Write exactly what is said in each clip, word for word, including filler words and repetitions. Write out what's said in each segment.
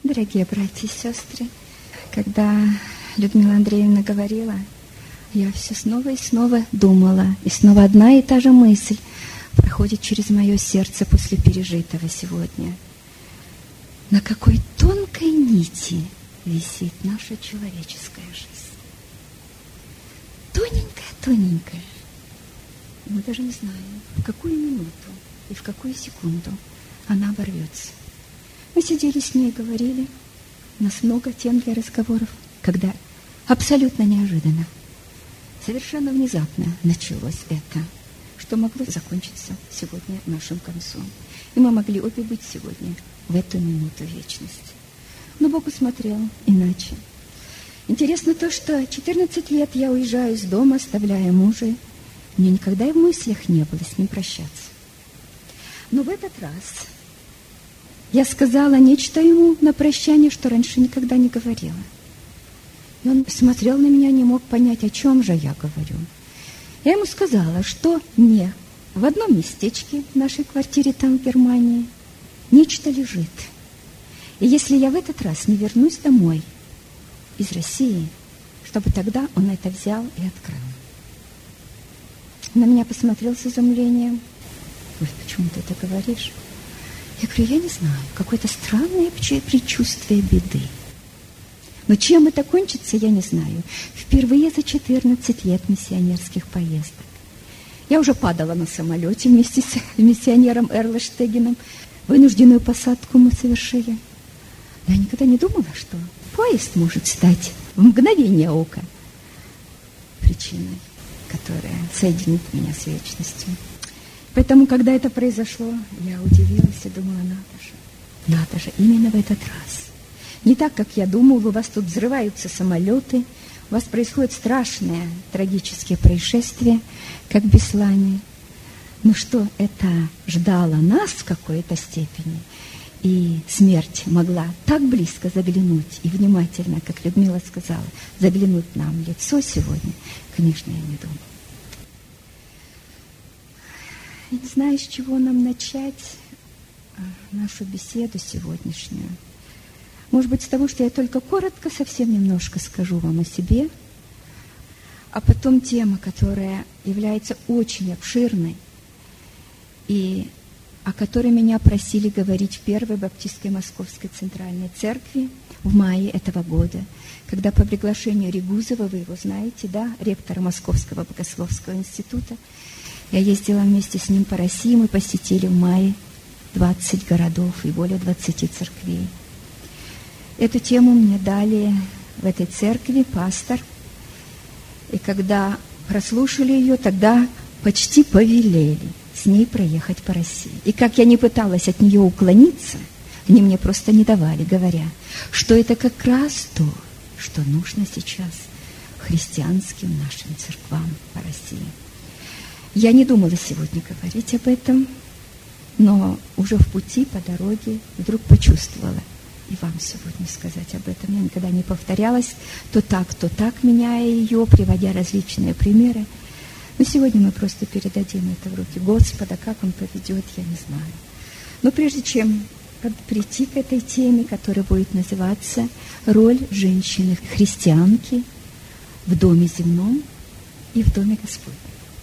Дорогие братья и сестры, когда Людмила Андреевна говорила, я все снова и снова думала, и снова одна и та же мысль проходит через мое сердце после пережитого сегодня. На какой тонкой нити висит наша человеческая жизнь? Тоненькая-тоненькая. Мы даже не знаем, в какую минуту и в какую секунду она оборвется. Мы сидели с ней и говорили, у нас много тем для разговоров, когда абсолютно неожиданно, совершенно внезапно началось это, что могло закончиться сегодня нашим концом. И мы могли обе быть сегодня в эту минуту вечности. Но Бог усмотрел иначе. Интересно то, что четырнадцать лет я уезжаю из дома, оставляя мужа. Мне никогда и в мыслях не было с ним прощаться. Но в этот раз я сказала нечто ему на прощание, что раньше никогда не говорила. И он смотрел на меня, не мог понять, о чем же я говорю. Я ему сказала, что мне в одном местечке в нашей квартире там, в Германии, нечто лежит. И если я в этот раз не вернусь домой из России, чтобы тогда он это взял и открыл. На меня посмотрел с изумлением. Ой, почему ты это говоришь? Я говорю, я не знаю, какое-то странное предчувствие беды. Но чем это кончится, я не знаю. Впервые за четырнадцать лет миссионерских поездок. Я уже падала на самолете вместе с миссионером Эрлштегеном. Вынужденную посадку мы совершили. Я никогда не думала, что поезд может стать в мгновение ока причиной, которая соединит меня с вечностью. Поэтому, когда это произошло, я удивилась и думала, надо же, надо же, именно в этот раз. Не так, как я думала, у вас тут взрываются самолеты, у вас происходят страшные трагические происшествия, как в Беслане. Но что это ждало нас в какой-то степени, и смерть могла так близко заглянуть и внимательно, как Людмила сказала, заглянуть нам в лицо сегодня, конечно, я не думала. Я не знаю, с чего нам начать нашу беседу сегодняшнюю. Может быть, с того, что я только коротко, совсем немножко скажу вам о себе, а потом тема, которая является очень обширной и о которой меня просили говорить в Первой Баптистской Московской Центральной Церкви в мае этого года, когда по приглашению Регузова, вы его знаете, да, ректора Московского Богословского института, я ездила вместе с ним по России, мы посетили в мае двадцать городов и более двадцати церквей. Эту тему мне дали в этой церкви пастор, и когда прослушали ее, тогда почти повелели с ней проехать по России. И как я не пыталась от нее уклониться, они мне просто не давали, говоря, что это как раз то, что нужно сейчас христианским нашим церквам по России. Я не думала сегодня говорить об этом, но уже в пути, по дороге, вдруг почувствовала и вам сегодня сказать об этом. Я никогда не повторялась, то так, то так, меняя ее, приводя различные примеры. Но сегодня мы просто передадим это в руки Господа, как Он поведет, я не знаю. Но прежде чем прийти к этой теме, которая будет называться «Роль женщины-христианки в доме земном и в доме Господнем».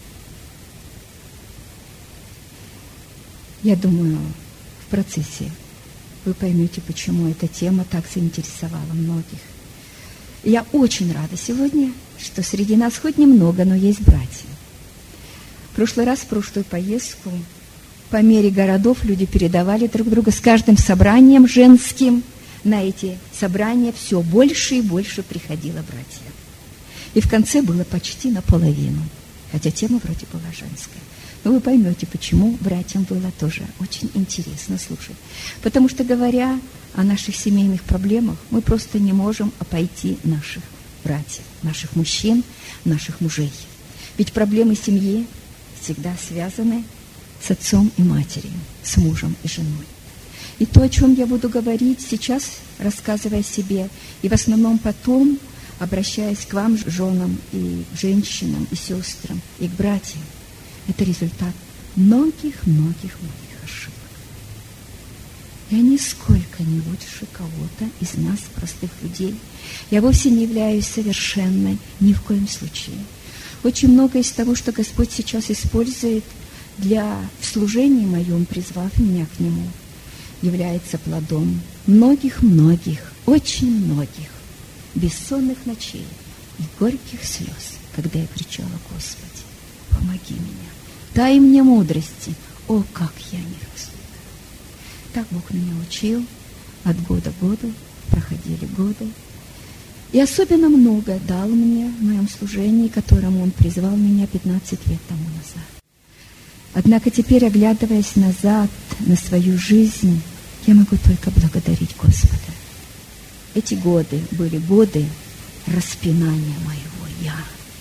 Я думаю, в процессе вы поймете, почему эта тема так заинтересовала многих. И я очень рада сегодня, что среди нас хоть немного, но есть братья. В прошлый раз, в прошлую поездку, по мере городов люди передавали друг друга с каждым собранием женским. На эти собрания все больше и больше приходило братья. И в конце было почти наполовину, хотя тема вроде была женская. Но вы поймете, почему братьям было тоже очень интересно слушать. Потому что, говоря о наших семейных проблемах, мы просто не можем обойти наших братьев, наших мужчин, наших мужей. Ведь проблемы семьи всегда связаны с отцом и матерью, с мужем и женой. И то, о чем я буду говорить сейчас, рассказывая о себе, и в основном потом, обращаясь к вам, женам и женщинам, и сестрам, и к братьям, это результат многих-многих-многих ошибок. Я нисколько не лучше кого-то из нас, простых людей. Я вовсе не являюсь совершенной, ни в коем случае. Очень многое из того, что Господь сейчас использует для служения моем, призвав меня к Нему, является плодом многих-многих, очень многих бессонных ночей и горьких слез, когда я кричала: Господи, помоги меня, дай мне мудрости, о, как я не разумна. Так Бог меня учил, от года к году проходили годы. И особенно много дал мне в моем служении, которому Он призвал меня пятнадцать лет тому назад. Однако теперь, оглядываясь назад на свою жизнь, я могу только благодарить Господа. Эти годы были годы распинания моего «я».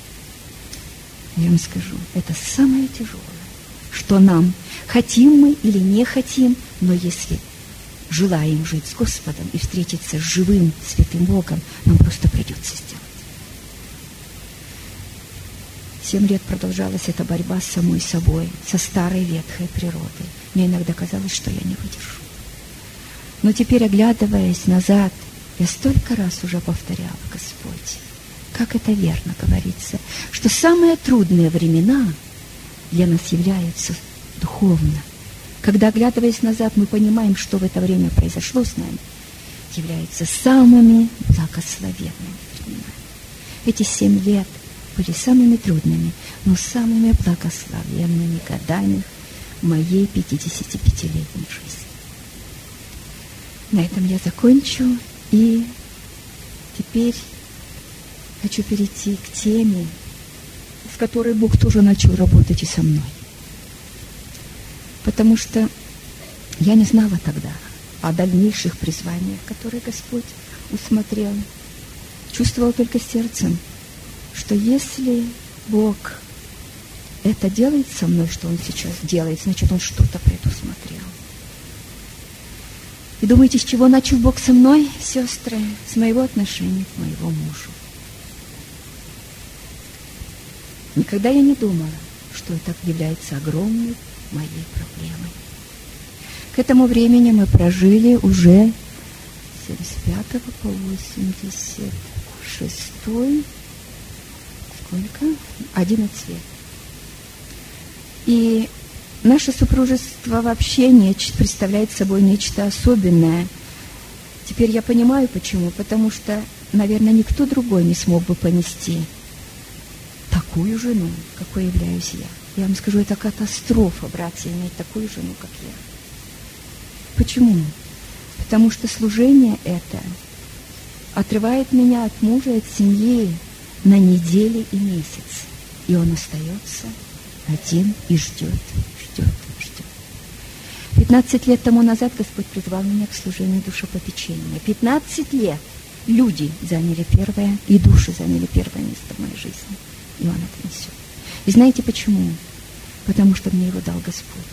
Я вам скажу, это самое тяжелое, что нам, хотим мы или не хотим, но если желаем жить с Господом и встретиться с живым, святым Богом, нам просто придется сделать. Семь лет продолжалась эта борьба с самой собой, со старой ветхой природой. Мне иногда казалось, что я не выдержу. Но теперь, оглядываясь назад, я столько раз уже повторяла: Господь, как это верно говорится, что самые трудные времена для нас являются духовно. Когда, оглядываясь назад, мы понимаем, что в это время произошло с нами, являются самыми благословенными временами. Эти семь лет были самыми трудными, но самыми благословенными годами моей пятидесятипятилетней жизни. На этом я закончу, и теперь хочу перейти к теме, с которой Бог тоже начал работать и со мной. Потому что я не знала тогда о дальнейших призваниях, которые Господь усмотрел. Чувствовала только сердцем, что если Бог это делает со мной, что Он сейчас делает, значит, Он что-то предусмотрел. И думаете, с чего начал Бог со мной, сестры? С моего отношения к моему мужу. Никогда я не думала, что это является огромной моей проблемой. К этому времени мы прожили уже с семьдесят пятого по восемьдесят шестой, сколько? одиннадцать лет. И наше супружество вообще неч- представляет собой нечто особенное. Теперь я понимаю, почему. Потому что, наверное, никто другой не смог бы понести такую жену, какой являюсь я. Я вам скажу, это катастрофа, братья, иметь такую жену, как я. Почему? Потому что служение это отрывает меня от мужа, от семьи на недели и месяцы. И он остается один и ждет, ждет, ждет. Пятнадцать лет тому назад Господь призвал меня к служению душепопечения. Пятнадцать лет люди заняли первое, и души заняли первое место в моей жизни. И Он это несет. И знаете почему? Потому что мне его дал Господь.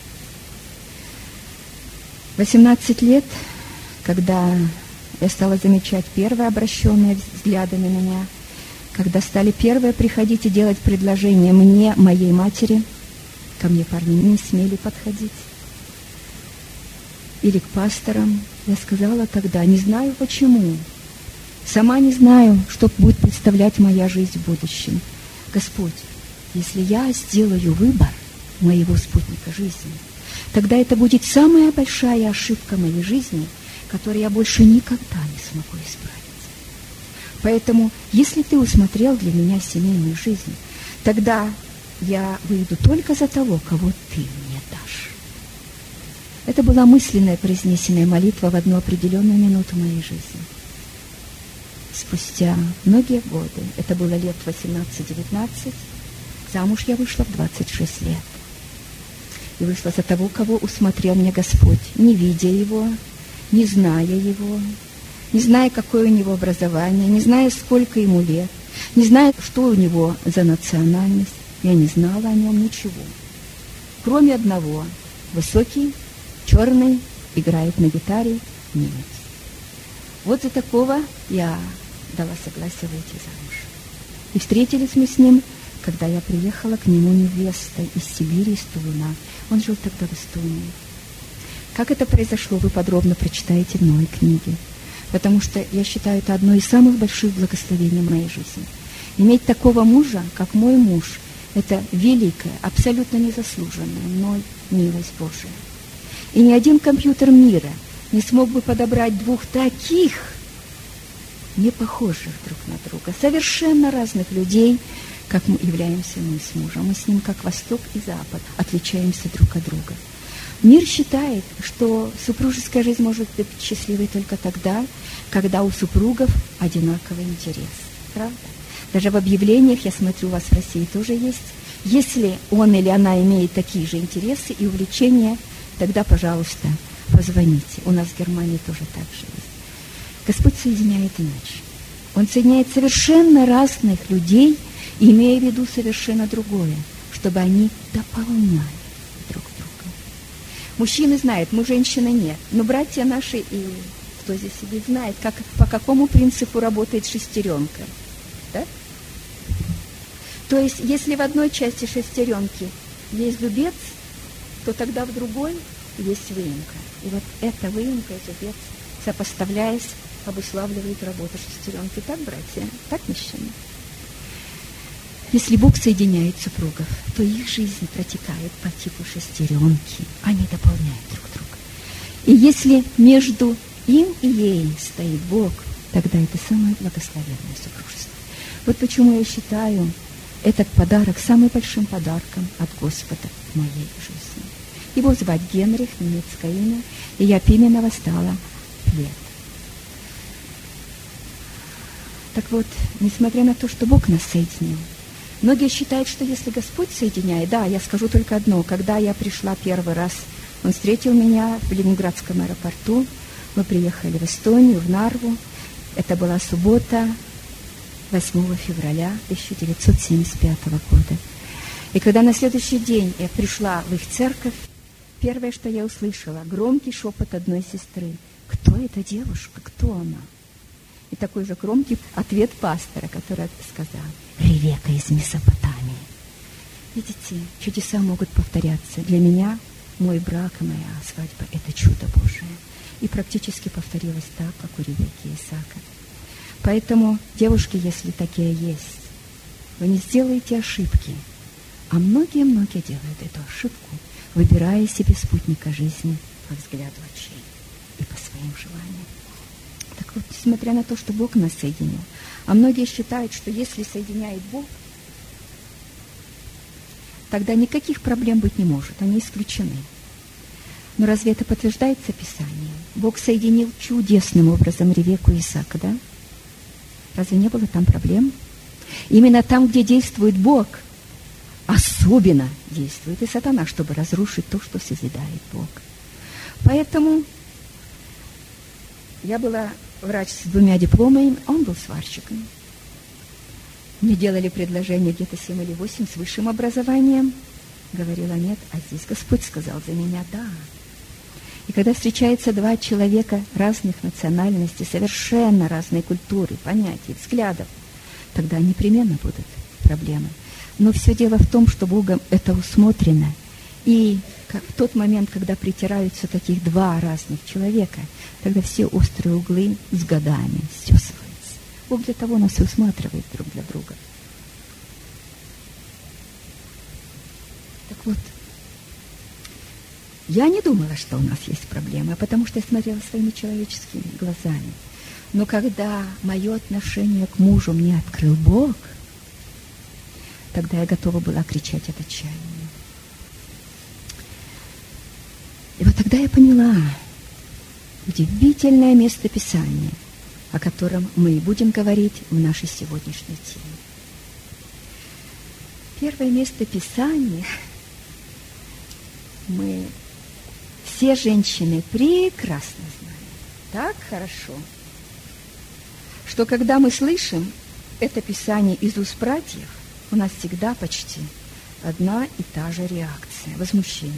восемнадцать лет, когда я стала замечать первые обращенные взгляды на меня, когда стали первые приходить и делать предложения мне, моей матери, ко мне парни не смели подходить, или к пасторам, я сказала тогда, не знаю почему, сама не знаю, что будет представлять моя жизнь в будущем. Господь, если я сделаю выбор моего спутника жизни, тогда это будет самая большая ошибка моей жизни, которую я больше никогда не смогу исправить. Поэтому, если ты усмотрел для меня семейную жизнь, тогда я выйду только за того, кого ты мне дашь. Это была мысленная произнесенная молитва в одну определенную минуту моей жизни. Спустя многие годы, это было лет восемнадцать-девятнадцать, замуж я вышла в двадцать шесть лет. И вышла за того, кого усмотрел мне Господь, не видя его, не зная его, не зная, какое у него образование, не зная, сколько ему лет, не зная, что у него за национальность. Я не знала о нем ничего. Кроме одного, высокий, черный, играет на гитаре, немец. Вот за такого я дала согласие выйти замуж. И встретились мы с ним, когда я приехала к нему невестой из Сибири, из Тулуна. Он жил тогда в Эстонии. Как это произошло, вы подробно прочитаете в новой книге. Потому что я считаю, это одно из самых больших благословений в моей жизни. Иметь такого мужа, как мой муж, это великая, абсолютно незаслуженная мной милость Божия. И ни один компьютер мира не смог бы подобрать двух таких, не похожих друг на друга, совершенно разных людей, как мы являемся мы с мужем. Мы с ним, как Восток и Запад, отличаемся друг от друга. Мир считает, что супружеская жизнь может быть счастливой только тогда, когда у супругов одинаковый интерес. Правда? Даже в объявлениях, я смотрю, у вас в России тоже есть. Если он или она имеет такие же интересы и увлечения, тогда, пожалуйста, позвоните. У нас в Германии тоже так же есть. Господь соединяет иначе. Он соединяет совершенно разных людей, имея в виду совершенно другое, чтобы они дополняли друг друга. Мужчины знают, мы женщины нет. Но братья наши, и кто здесь сидит, знает, как, по какому принципу работает шестеренка. Да? То есть, если в одной части шестеренки есть зубец, то тогда в другой есть выемка. И вот эта выемка и зубец, сопоставляясь, обуславливает работу шестеренки. Так, братья? Так, мужчины? Если Бог соединяет супругов, то их жизнь протекает по типу шестеренки. Они дополняют друг друга. И если между им и ей стоит Бог, тогда это самое благословенное супружество. Вот почему я считаю этот подарок самым большим подарком от Господа в моей жизни. Его звать Генрих, немецкое имя, и я Пименова стала Плет. Так вот, несмотря на то, что Бог нас соединил, многие считают, что если Господь соединяет, да, я скажу только одно, когда я пришла первый раз, Он встретил меня в Ленинградском аэропорту, мы приехали в Эстонию, в Нарву, это была суббота, восьмого февраля тысяча девятьсот семьдесят пятого года. И когда на следующий день я пришла в их церковь, первое, что я услышала, громкий шепот одной сестры. Кто эта девушка? Кто она? И такой же громкий ответ пастора, который сказал: Ревека из Месопотамии. Видите, чудеса могут повторяться. Для меня мой брак и моя свадьба – это чудо Божие. И практически повторилось так, как у Ревеки и Исаака. Поэтому, девушки, если такие есть, вы не сделаете ошибки. А многие-многие делают эту ошибку, выбирая себе спутника жизни по взгляду очей и по своим желаниям. Так вот, несмотря на то, что Бог нас соединил, а многие считают, что если соединяет Бог, тогда никаких проблем быть не может, они исключены. Но разве это подтверждается Писанием? Бог соединил чудесным образом Ревеку и Исаака, да? Разве не было там проблем? Именно там, где действует Бог, особенно действует и сатана, чтобы разрушить то, что созидает Бог. Поэтому я была врач с двумя дипломами, он был сварщиком. Мне делали предложение где-то семь или восемь с высшим образованием. Говорила нет, а здесь Господь сказал за меня да. И когда встречаются два человека разных национальностей, совершенно разной культуры, понятий, взглядов, тогда непременно будут проблемы. Но все дело в том, что Богом это усмотрено. И как в тот момент, когда притираются таких два разных человека, тогда все острые углы с годами стесываются. Бог для того нас и усматривает друг для друга. Так вот, я не думала, что у нас есть проблемы, потому что я смотрела своими человеческими глазами. Но когда мое отношение к мужу мне открыл Бог, тогда я готова была кричать от отчаяния. И вот тогда я поняла удивительное местописание, о котором мы и будем говорить в нашей сегодняшней теме. Первое местописание мы все женщины прекрасно знаем, так хорошо, что когда мы слышим это Писание из уст братьев, у нас всегда почти одна и та же реакция – возмущение.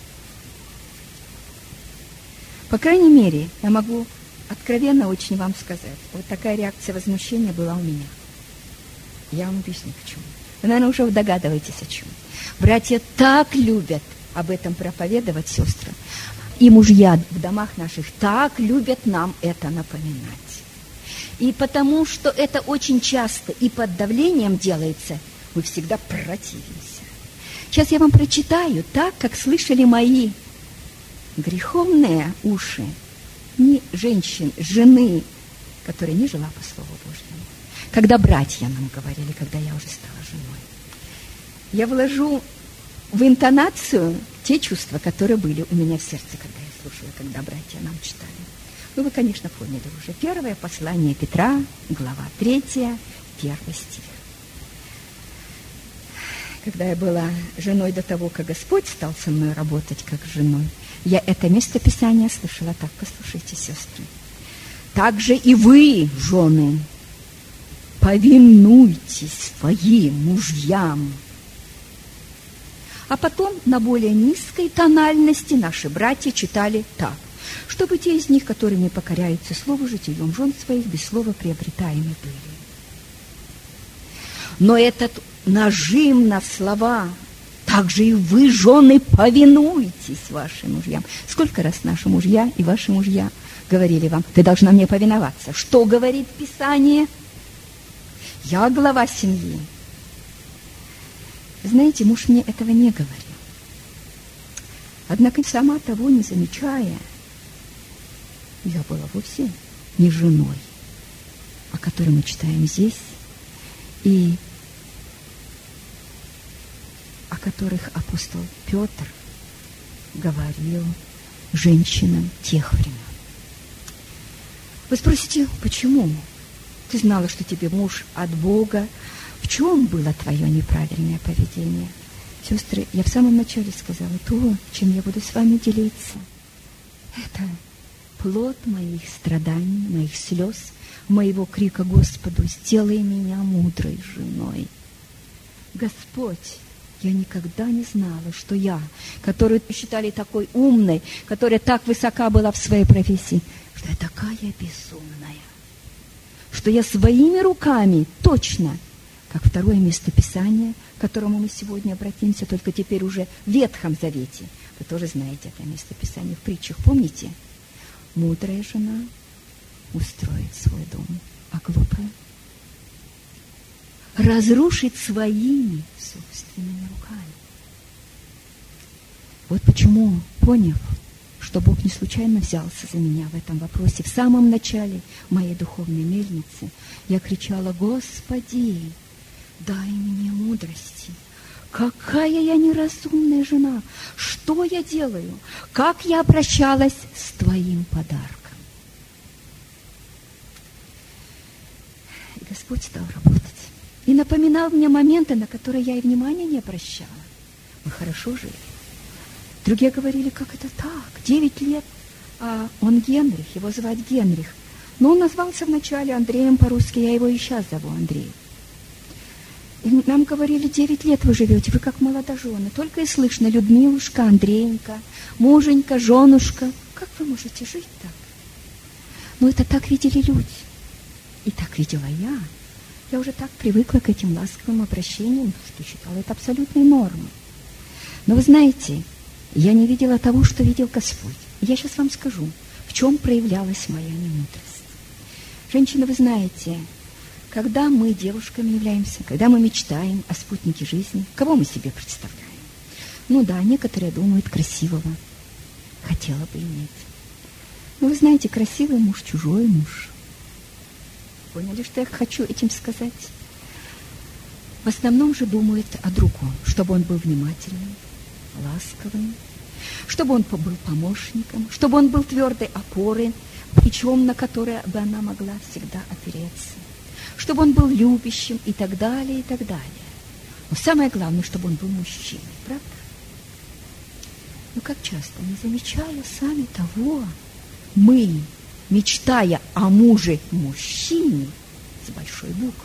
По крайней мере, я могу откровенно очень вам сказать, вот такая реакция возмущения была у меня. Я вам объясню, почему. Вы, наверное, уже догадываетесь, о чем. Братья так любят об этом проповедовать, сестры. и мужья в домах наших так любят нам это напоминать. И потому что это очень часто и под давлением делается, мы всегда противимся. Сейчас я вам прочитаю так, как слышали мои греховные уши, не женщин, жены, которая не жила по Слову Божьему. Когда братья нам говорили, когда я уже стала женой. Я вложу в интонацию те чувства, которые были у меня в сердце, когда я слушала, когда братья нам читали. Ну, вы, конечно, поняли уже. Первое послание Петра, глава третья, первый стих. Когда я была женой до того, как Господь стал со мной работать как женой, я это место Писания слышала так. Послушайте, сестры. «Также и вы, жены, повинуйтесь своим мужьям». А потом на более низкой тональности наши братья читали так. «Чтобы те из них, которые не покоряются слову житием жен своих, без слова приобретаемы были». Но этот нажим на слова, также и вы, жены, повинуйтесь вашим мужьям. Сколько раз наши мужья и ваши мужья говорили вам: ты должна мне повиноваться. Что говорит Писание? Я глава семьи. Знаете, муж мне этого не говорил. Однако, сама того не замечая, я была вовсе не женой, о которой мы читаем здесь, и о которых апостол Петр говорил женщинам тех времен. Вы спросите, почему? Ты знала, что тебе муж от Бога. В чем было твое неправильное поведение? Сестры, я в самом начале сказала, то, чем я буду с вами делиться, это плод моих страданий, моих слез, моего крика Господу: сделай меня мудрой женой. Господь, я никогда не знала, что я, которую считали такой умной, которая так высока была в своей профессии, что я такая безумная, что я своими руками точно, как второе место Писания, к которому мы сегодня обратимся, только теперь уже в Ветхом Завете. Вы тоже знаете это место Писания в притчах, помните? Мудрая жена устроит свой дом, а глупая разрушит своими собственными руками. Вот почему, поняв, что Бог не случайно взялся за меня в этом вопросе, в самом начале моей духовной мельницы, я кричала: Господи, дай мне мудрости. Какая я неразумная жена! Что я делаю? Как я обращалась с Твоим подарком? И Господь стал работать. И напоминал мне моменты, на которые я и внимания не обращала. Мы хорошо жили. Другие говорили: как это так? Девять лет, а он Генрих, его звать Генрих. Но он назвался вначале Андреем по-русски, я его и сейчас зову Андрей. И нам говорили: девять лет вы живете, вы как молодожены. Только и слышно: Людмилушка, Андреенька, муженька, женушка. Как вы можете жить так? Но это так видели люди. И так видела я. Я уже так привыкла к этим ласковым обращениям, что считала это абсолютной нормой. Но вы знаете, я не видела того, что видел Господь. Я сейчас вам скажу, в чем проявлялась моя немудрость. Женщины, вы знаете, когда мы девушками являемся, когда мы мечтаем о спутнике жизни, кого мы себе представляем? Ну да, некоторые думают: красивого хотела бы иметь. Но вы знаете, красивый муж, чужой муж. Поняли, что я хочу этим сказать? В основном же думают о другом, чтобы он был внимательным, ласковым, чтобы он был помощником, чтобы он был твердой опорой, плечом, на которое бы она могла всегда опереться, чтобы он был любящим и так далее, и так далее. Но самое главное, чтобы он был мужчиной, правда? Но как часто, не замечая сами того, мы, мечтая о муже-мужчине с большой буквы,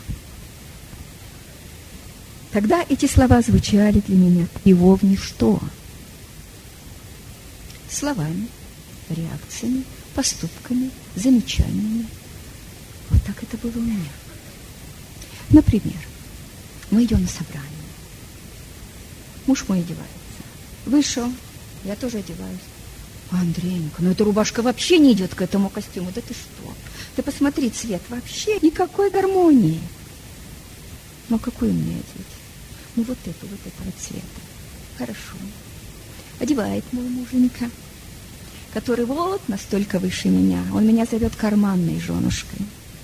тогда эти слова звучали для меня его в ничто. Словами, реакциями, поступками, замечаниями. Вот так это было у меня. Например, мы идем на собрание. Муж мой одевается. Вышел, я тоже одеваюсь. Андрейка, ну эта рубашка вообще не идет к этому костюму. Да ты что? Ты посмотри, цвет вообще никакой гармонии. Ну какую мне одеть? Ну вот эту, вот этого цвета. Хорошо. Одевает мой муженька, который вот настолько выше меня. Он меня зовет карманной женушкой.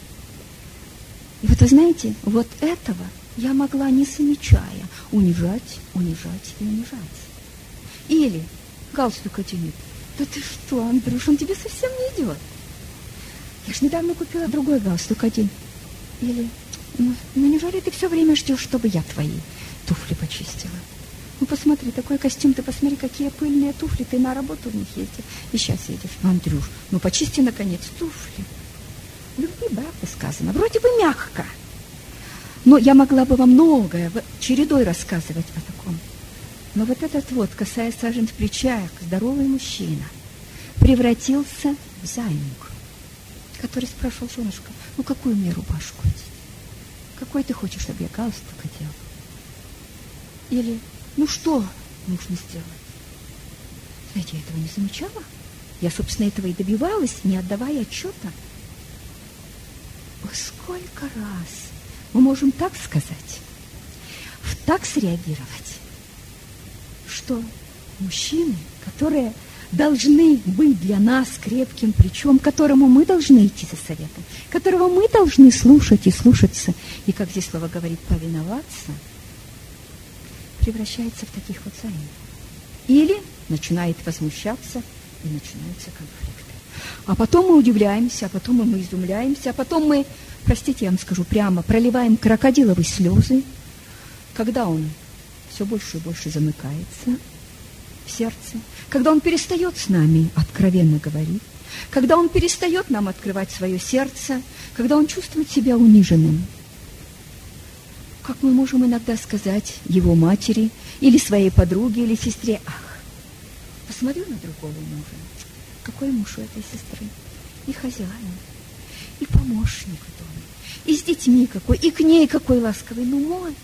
И вот вы знаете, вот этого я могла, не замечая, унижать, унижать и унижать. Или галстук оденет. Да ты что, Андрюш, он тебе совсем не идет. Я ж недавно купила другой галстук один. Или, ну, ну неужели ты все время ждешь, чтобы я твои туфли почистила? Ну посмотри, такой костюм, ты посмотри, какие пыльные туфли, ты на работу в них ездишь. И сейчас едешь. Андрюш, ну почисти, наконец, туфли. В любви правда сказано, вроде бы мягко. Но я могла бы вам многое чередой рассказывать о таком. Но вот этот вот, касаясь сажен в плечах, здоровый мужчина превратился в зайник, который спрашивал: женушка, ну какую мне рубашку одеть? Какой ты хочешь, чтобы я галстук одела? Или, ну что нужно сделать? Знаете, я этого не замечала. Я, собственно, этого и добивалась, не отдавая отчета. О, сколько раз мы можем так сказать, так среагировать, что мужчины, которые должны быть для нас крепким плечом, к которому мы должны идти за советом, которого мы должны слушать и слушаться, и, как здесь слово говорит, повиноваться, превращается в таких вот зайников. Или начинает возмущаться, и начинаются конфликты. А потом мы удивляемся, а потом мы изумляемся, а потом мы, простите, я вам скажу прямо, проливаем крокодиловые слезы, когда он все больше и больше замыкается в сердце, когда он перестает с нами откровенно говорить, когда он перестает нам открывать свое сердце, когда он чувствует себя униженным. Как мы можем иногда сказать его матери или своей подруге или сестре: ах, посмотрю на другого мужа. Какой муж у этой сестры? И хозяин, и помощник в доме, и с детьми какой, и к ней какой ласковый, ну мой.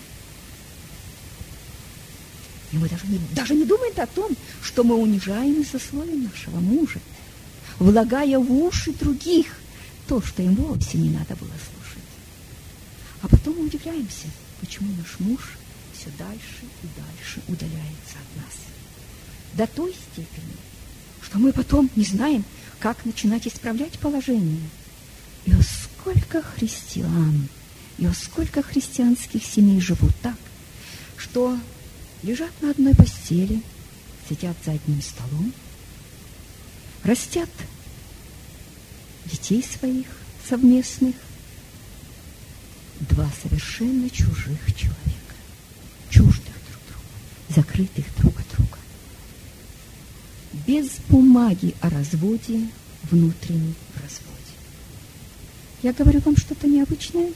И мы даже не, даже не думаем о том, что мы унижаем и сословие нашего мужа, влагая в уши других то, что им вовсе не надо было слушать. А потом мы удивляемся, почему наш муж все дальше и дальше удаляется от нас. До той степени, что мы потом не знаем, как начинать исправлять положение. И о сколько христиан, и о сколько христианских семей живут так, что лежат на одной постели, сидят за одним столом, растят детей своих совместных, два совершенно чужих человека, чуждых друг друга, закрытых друг от друга, без бумаги о разводе, внутренней в разводе. Я говорю вам что-то необычное?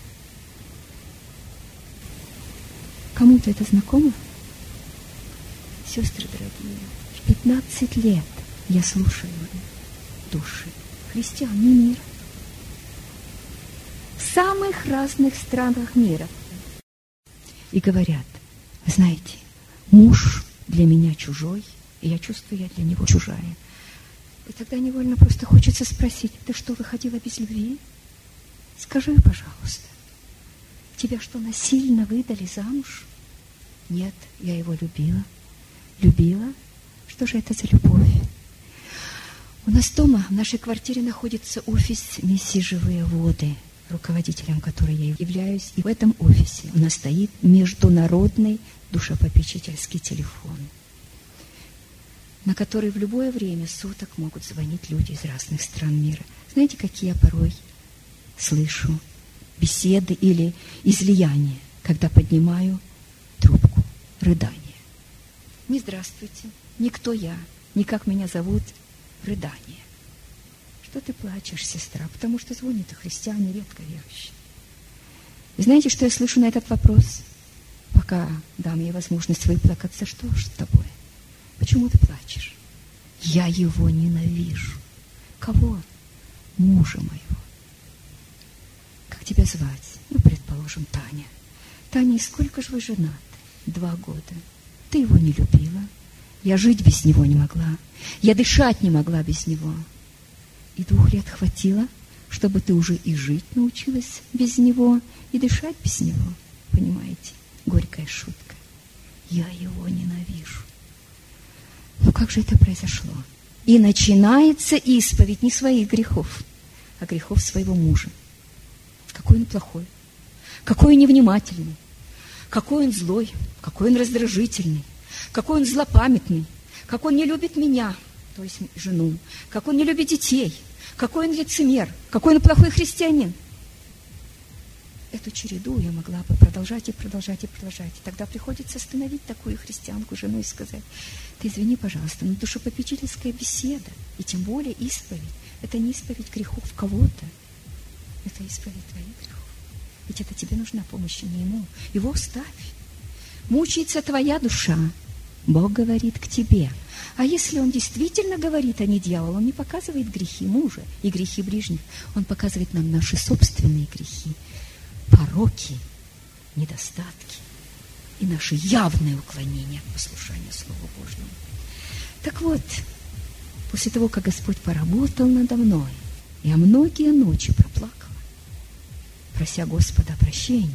Кому-то это знакомо? Сестры дорогие, пятнадцать лет я слушаю души христиан и мира в самых разных странах мира. И говорят: знаете, муж для меня чужой, и я чувствую, я для него чужая. И тогда невольно просто хочется спросить: ты что, выходила без любви? Скажи, пожалуйста, тебя что, насильно выдали замуж? Нет, я его любила. Любила? Что же это за любовь? У нас дома, в нашей квартире, находится офис миссии «Живые воды», руководителем которой я являюсь. И в этом офисе у нас стоит международный душепопечительский телефон, на который в любое время суток могут звонить люди из разных стран мира. Знаете, какие я порой слышу беседы или излияния, когда поднимаю трубку, рыдание. Не здравствуйте, не кто я, не как меня зовут, рыдание. Что ты плачешь, сестра? Потому что звонят христиане, редко верующие. И знаете, что я слышу на этот вопрос? Пока дам ей возможность выплакаться: что ж с тобой? Почему ты плачешь? Я его ненавижу. Кого? Мужа моего. Как тебя звать? Ну, предположим, Таня. Таня, сколько же вы женаты? Два года. Ты его не любила, Я жить без него не могла. Я дышать не могла без него. И двух лет хватило, чтобы ты уже и жить научилась без него, и дышать без него. Понимаете? Горькая шутка. Я его ненавижу. Ну как же это произошло? И начинается исповедь не своих грехов, а грехов своего мужа. Какой он плохой, какой он невнимательный, какой он злой, какой он раздражительный, какой он злопамятный, как он не любит меня, то есть жену, как он не любит детей, какой он лицемер, какой он плохой христианин. Эту череду я могла бы продолжать и продолжать и продолжать. И тогда приходится остановить такую христианку, жену, и сказать: ты извини, пожалуйста, но душепопечительская беседа, и тем более исповедь, это не исповедь грехов кого-то, это исповедь твоих грехов. Ведь это тебе нужна помощь, не ему. Его оставь. Мучается твоя душа. Бог говорит к тебе. А если он действительно говорит, а не дьявол, он не показывает грехи мужа и грехи ближних. Он показывает нам наши собственные грехи, пороки, недостатки и наши явные уклонения от послушания Слову Божьему. Так вот, после того, как Господь поработал надо мной, я многие ночи проплакала, прося Господа о прощении.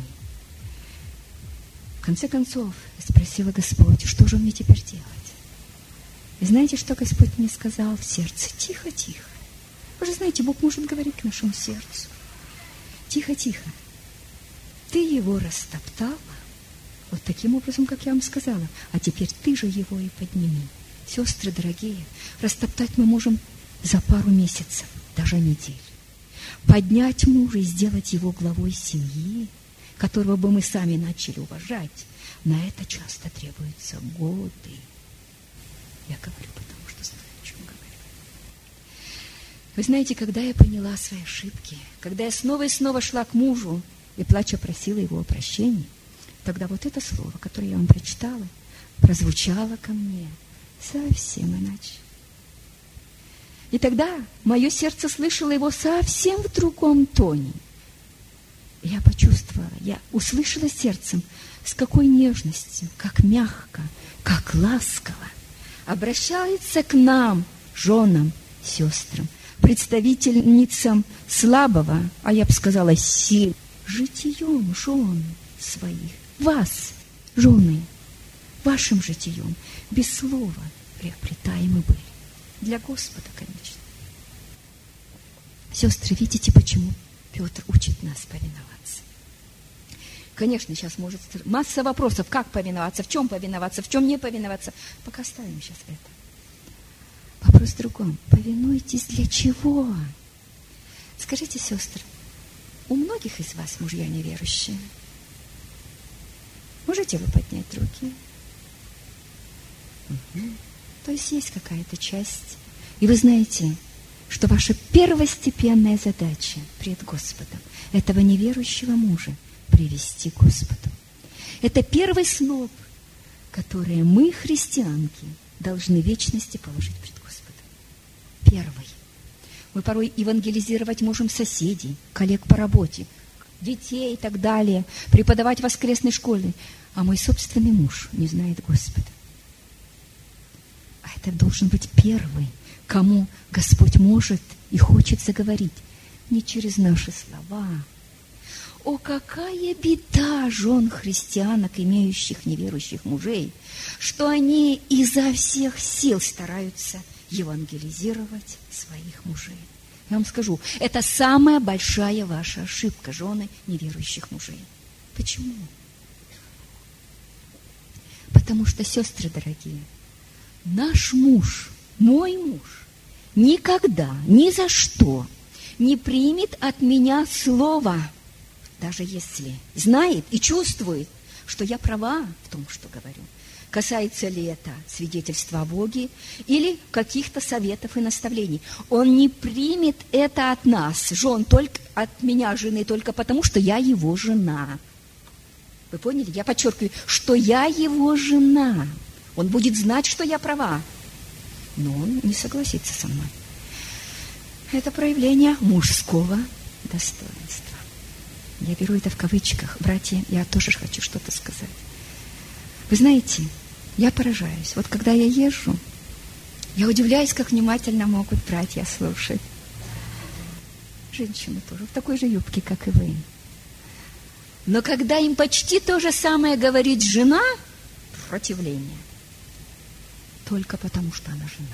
В конце концов, я спросила Господь, что же мне теперь делать? И знаете, что Господь мне сказал в сердце? Тихо, тихо. Вы же знаете, Бог может говорить к нашему сердцу. Тихо, тихо. Ты его растоптала, вот таким образом, как я вам сказала, а теперь ты же его и подними. Сестры дорогие, растоптать мы можем за пару месяцев, даже недель. Поднять мужа и сделать его главой семьи, которого бы мы сами начали уважать, на это часто требуются годы. Я говорю, потому что знаю, о чем говорю. Вы знаете, когда я поняла свои ошибки, когда я снова и снова шла к мужу и плача просила его о прощении, тогда вот это слово, которое я вам прочитала, прозвучало ко мне совсем иначе. И тогда мое сердце слышало его совсем в другом тоне. Я почувствовала, я услышала сердцем, с какой нежностью, как мягко, как ласково обращается к нам, женам, сестрам, представительницам слабого, а я бы сказала, сил, житием жен своих, вас, жены, вашим житием, без слова приобретаемы были. Для Господа, конечно. Сестры, видите, почему Петр учит нас повиноваться? Конечно, сейчас может масса вопросов, как повиноваться, в чем повиноваться, в чем не повиноваться. Пока оставим сейчас это. Вопрос в другом. Повинуйтесь для чего? Скажите, сестры, у многих из вас мужья неверующие? Можете вы поднять руки? Угу. То есть есть какая-то часть. И вы знаете, что ваша первостепенная задача пред Господом этого неверующего мужа привести к Господу. Это первый сноп, который мы, христианки, должны в вечности положить пред Господом. Первый. Мы порой евангелизировать можем соседей, коллег по работе, детей и так далее, преподавать в воскресной школе, а мой собственный муж не знает Господа. А это должен быть первый, кому Господь может и хочет заговорить, не через наши слова. О, какая беда жен христианок, имеющих неверующих мужей, что они изо всех сил стараются евангелизировать своих мужей. Я вам скажу, это самая большая ваша ошибка, жены неверующих мужей. Почему? Потому что, сестры дорогие, наш муж, мой муж, никогда, ни за что не примет от меня слова, даже если знает и чувствует, что я права в том, что говорю. Касается ли это свидетельства о Боге или каких-то советов и наставлений. Он не примет это от нас, жен, только от меня, жены, только потому, что я его жена. Вы поняли? Я подчеркиваю, что я его жена. Он будет знать, что я права, но он не согласится со мной. Это проявление мужского достоинства. Я беру это в кавычках. Братья, я тоже хочу что-то сказать. Вы знаете, Я поражаюсь. Вот когда я езжу, я удивляюсь, как внимательно могут братья слушать. Женщины тоже в такой же юбке, как и вы. Но когда им почти то же самое говорит жена, противление. Только потому, что она жена.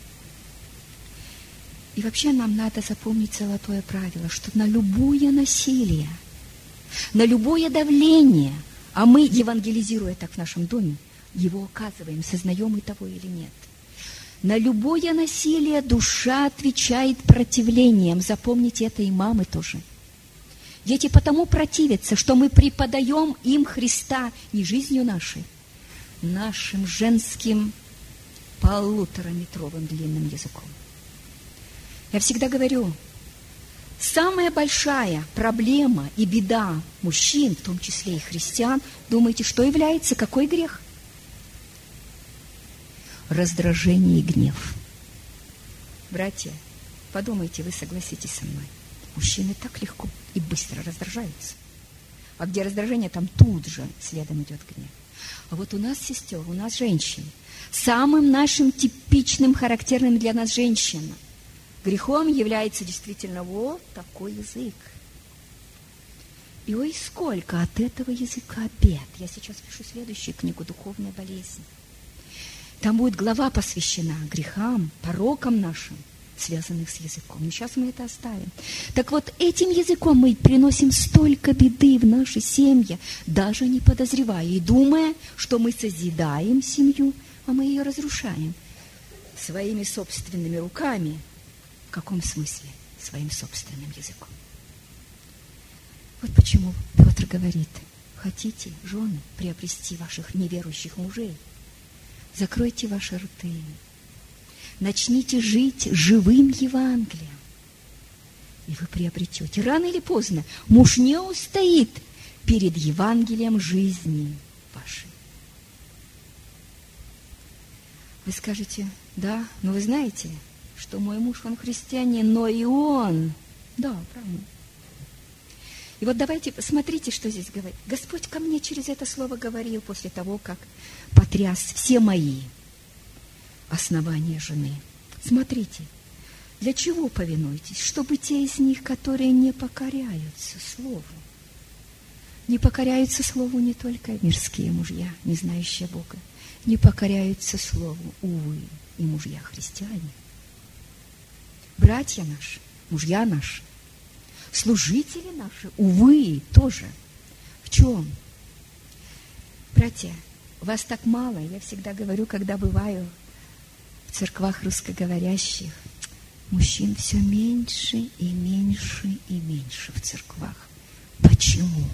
И вообще нам надо запомнить золотое правило, что на любое насилие, на любое давление, а мы, евангелизируя так в нашем доме, его оказываем, сознаем мы того или нет. На любое насилие душа отвечает противлением. Запомните это, и мамы тоже. Дети потому противятся, что мы преподаем им Христа не жизнью нашей, нашим женским полутораметровым длинным языком. Я всегда говорю, самая большая проблема и беда мужчин, в том числе и христиан, думаете, что является? Какой грех? Раздражение и гнев. Братья, подумайте, вы согласитесь со мной. Мужчины так легко и быстро раздражаются. А где раздражение, там тут же следом идет гнев. А вот у нас, сестер, у нас женщин, самым нашим типичным, характерным для нас женщинам грехом является действительно вот такой язык. И ой, сколько от этого языка бед. Я сейчас пишу следующую книгу «Духовная болезнь». Там будет глава посвящена грехам, порокам нашим, связанных с языком. Но сейчас мы это оставим. Так вот, этим языком мы приносим столько беды в наши семьи, даже не подозревая и думая, что мы созидаем семью, а мы ее разрушаем своими собственными руками. В каком смысле? Своим собственным языком. Вот почему Петр говорит: хотите, жены, приобрести ваших неверующих мужей? Закройте ваши рты. Начните жить живым Евангелием. И вы приобретете. Рано или поздно муж не устоит перед Евангелием жизни вашей. Вы скажете: да, но вы знаете, что мой муж, он христианин, но и он. Да, правильно. И вот давайте, смотрите, что здесь говорит. Господь ко мне через это слово говорил после того, как потряс все мои основания жены. Смотрите, для чего повинуйтесь? Чтобы те из них, которые не покоряются Слову. Не покоряются Слову не только мирские мужья, не знающие Бога. Не покоряются Слову, увы, и мужья христиане. Братья наши, мужья наши, служители наши, увы, тоже. В чем? Братья, вас так мало, я всегда говорю, когда бываю в церквах русскоговорящих, мужчин все меньше и меньше и меньше в церквах. Почему?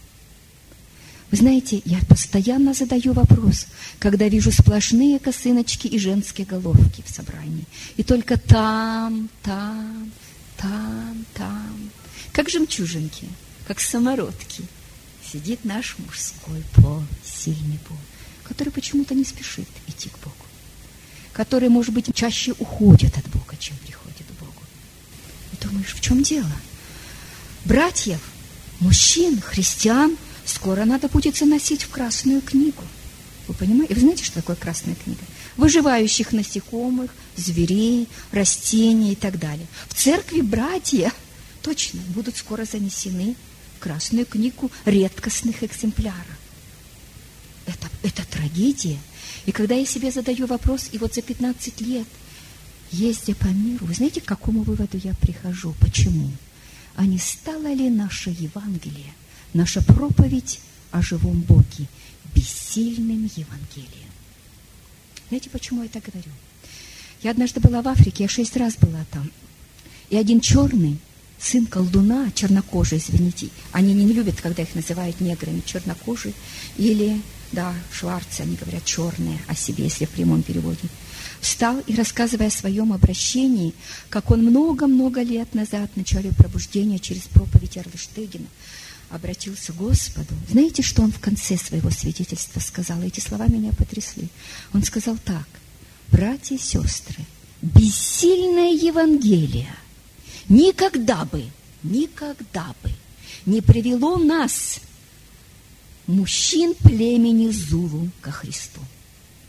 Вы знаете, я постоянно задаю вопрос, когда вижу сплошные косыночки и женские головки в собрании. И только там, там, там, там, как жемчужинки, как самородки, сидит наш мужской пол, сильный пол, который почему-то не спешит идти к Богу, который, может быть, чаще уходит от Бога, чем приходит к Богу. И думаешь, в чем дело? Братьев, мужчин, христиан скоро надо будет заносить в Красную книгу. Вы понимаете? И вы знаете, что такое Красная книга? Выживающих насекомых, зверей, растений и так далее. В церкви братья точно будут скоро занесены в Красную книгу редкостных экземпляров. Это, это трагедия. И когда я себе задаю вопрос, и вот за пятнадцать лет, ездя по миру, вы знаете, к какому выводу я прихожу? Почему? А не стало ли наше Евангелие, наша проповедь о живом Боге бессильным Евангелием? Знаете, почему я так говорю? Я однажды была в Африке, я шесть раз была там. И один черный, сын колдуна, чернокожий, извините, они не любят, когда их называют неграми, чернокожий, или, да, шварцы, они говорят черные о себе, если в прямом переводе, встал и, рассказывая о своем обращении, как он много-много лет назад, в начале пробуждения, через проповедь Эрла Штегена, обратился к Господу. Знаете, что он в конце своего свидетельства сказал? Эти слова меня потрясли. Он сказал так: братья и сестры, бессильное Евангелие никогда бы, никогда бы не привело нас, мужчин племени Зулу, ко Христу.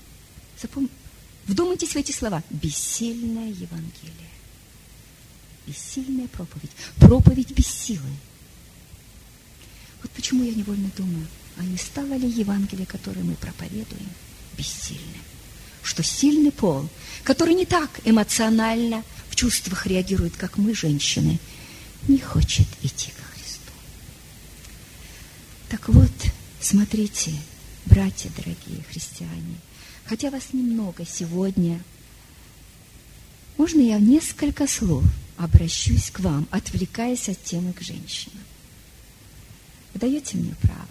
Запом... Вдумайтесь в эти слова. Бессильное Евангелие. Бессильная проповедь. Проповедь без силы. Вот почему я невольно думаю, а не стало ли Евангелие, которое мы проповедуем, бессильным? Что сильный пол, который не так эмоционально в чувствах реагирует, как мы, женщины, не хочет идти ко Христу. Так вот, смотрите, братья дорогие христиане, хотя вас немного сегодня, можно я в несколько слов обращусь к вам, отвлекаясь от темы к женщинам? Вы даете мне право?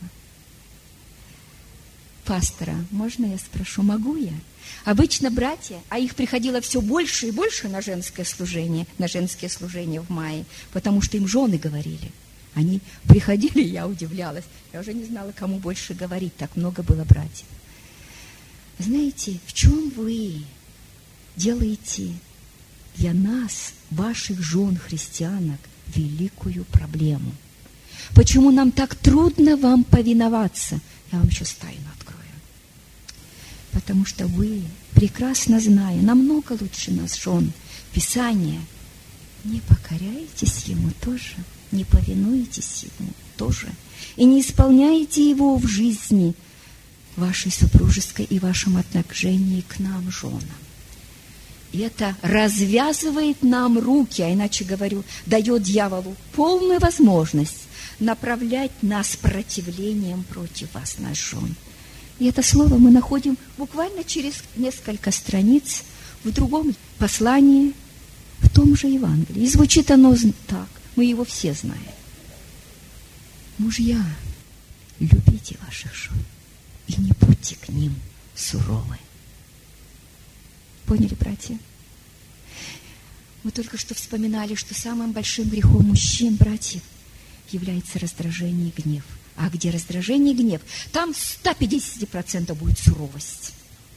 Пастора, можно я спрошу, могу я? Обычно братья, а их приходило все больше и больше на женское служение, на женские служения в мае, потому что им жены говорили. Они приходили, я удивлялась. Я уже не знала, кому больше говорить, так много было братьев. Знаете, в чем вы делаете для нас, ваших жен, христианок, великую проблему? Почему нам так трудно вам повиноваться? Я вам сейчас тайну открою. Потому что вы, прекрасно зная, намного лучше нас, жен, Писание, не покоряетесь Ему тоже, не повинуетесь Ему тоже, и не исполняете Его в жизни вашей супружеской и вашем отношении к нам, женам. И это развязывает нам руки, а иначе говорю, дает дьяволу полную возможность направлять нас противлением против вас, наш жен. И это слово мы находим буквально через несколько страниц в другом послании, в том же Евангелии. И звучит оно так, мы его все знаем. Мужья, любите ваших жен и не будьте к ним суровы. Поняли, братья? Мы только что вспоминали, что самым большим грехом мужчин, братьев, является раздражение и гнев. А где раздражение и гнев, там сто пятьдесят процентов будет суровость.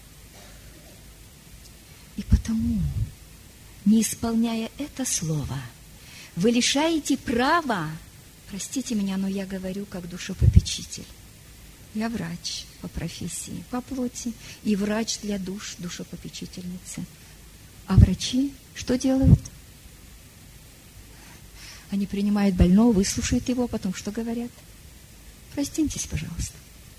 И потому, не исполняя это слово, вы лишаете права, простите меня, но я говорю как душепопечитель. Я врач по профессии, по плоти, и врач для душ, душепопечительницы. А врачи что делают? Они принимают больного, выслушают его, потом что говорят? Проститесь, пожалуйста.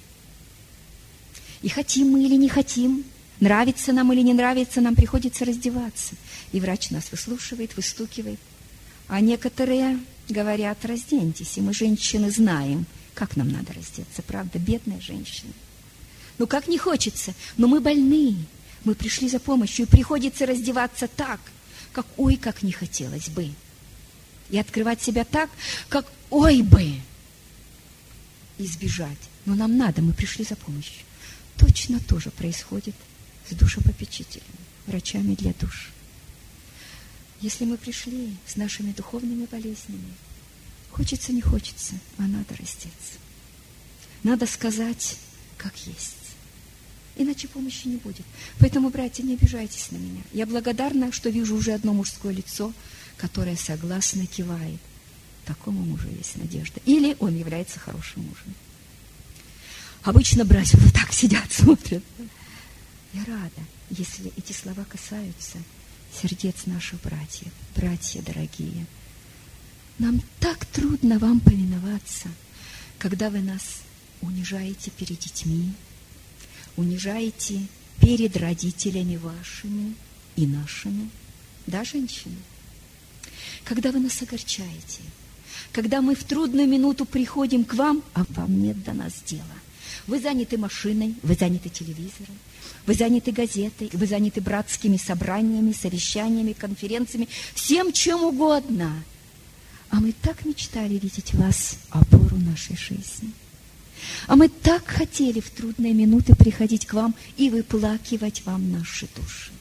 И хотим мы или не хотим, нравится нам или не нравится, нам приходится раздеваться. И врач нас выслушивает, выстукивает. А некоторые говорят, разденьтесь, и мы, женщины, знаем, как нам надо раздеться, правда, бедная женщина. Ну, как не хочется, но мы больны, мы пришли за помощью, и приходится раздеваться так, как ой, как не хотелось бы. И открывать себя так, как ой бы, избежать. Но нам надо, мы пришли за помощью. Точно то же происходит с душепопечителями, врачами для душ. Если мы пришли с нашими духовными болезнями, хочется, не хочется, а надо раздеться. Надо сказать, как есть. Иначе помощи не будет. Поэтому, братья, не обижайтесь на меня. Я благодарна, что вижу уже одно мужское лицо, которое согласно кивает. Такому мужу есть надежда. Или он является хорошим мужем. Обычно братья вот так сидят, смотрят. Я рада, если эти слова касаются сердец наших братьев. Братья дорогие, нам так трудно вам повиноваться, когда вы нас унижаете перед детьми, унижаете перед родителями вашими и нашими. Да, женщины? Когда вы нас огорчаете, когда мы в трудную минуту приходим к вам, а вам нет до нас дела. Вы заняты машиной, вы заняты телевизором, вы заняты газетой, вы заняты братскими собраниями, совещаниями, конференциями, всем чем угодно. А мы так мечтали видеть вас, опору нашей жизни. А мы так хотели в трудные минуты приходить к вам и выплакивать вам наши души.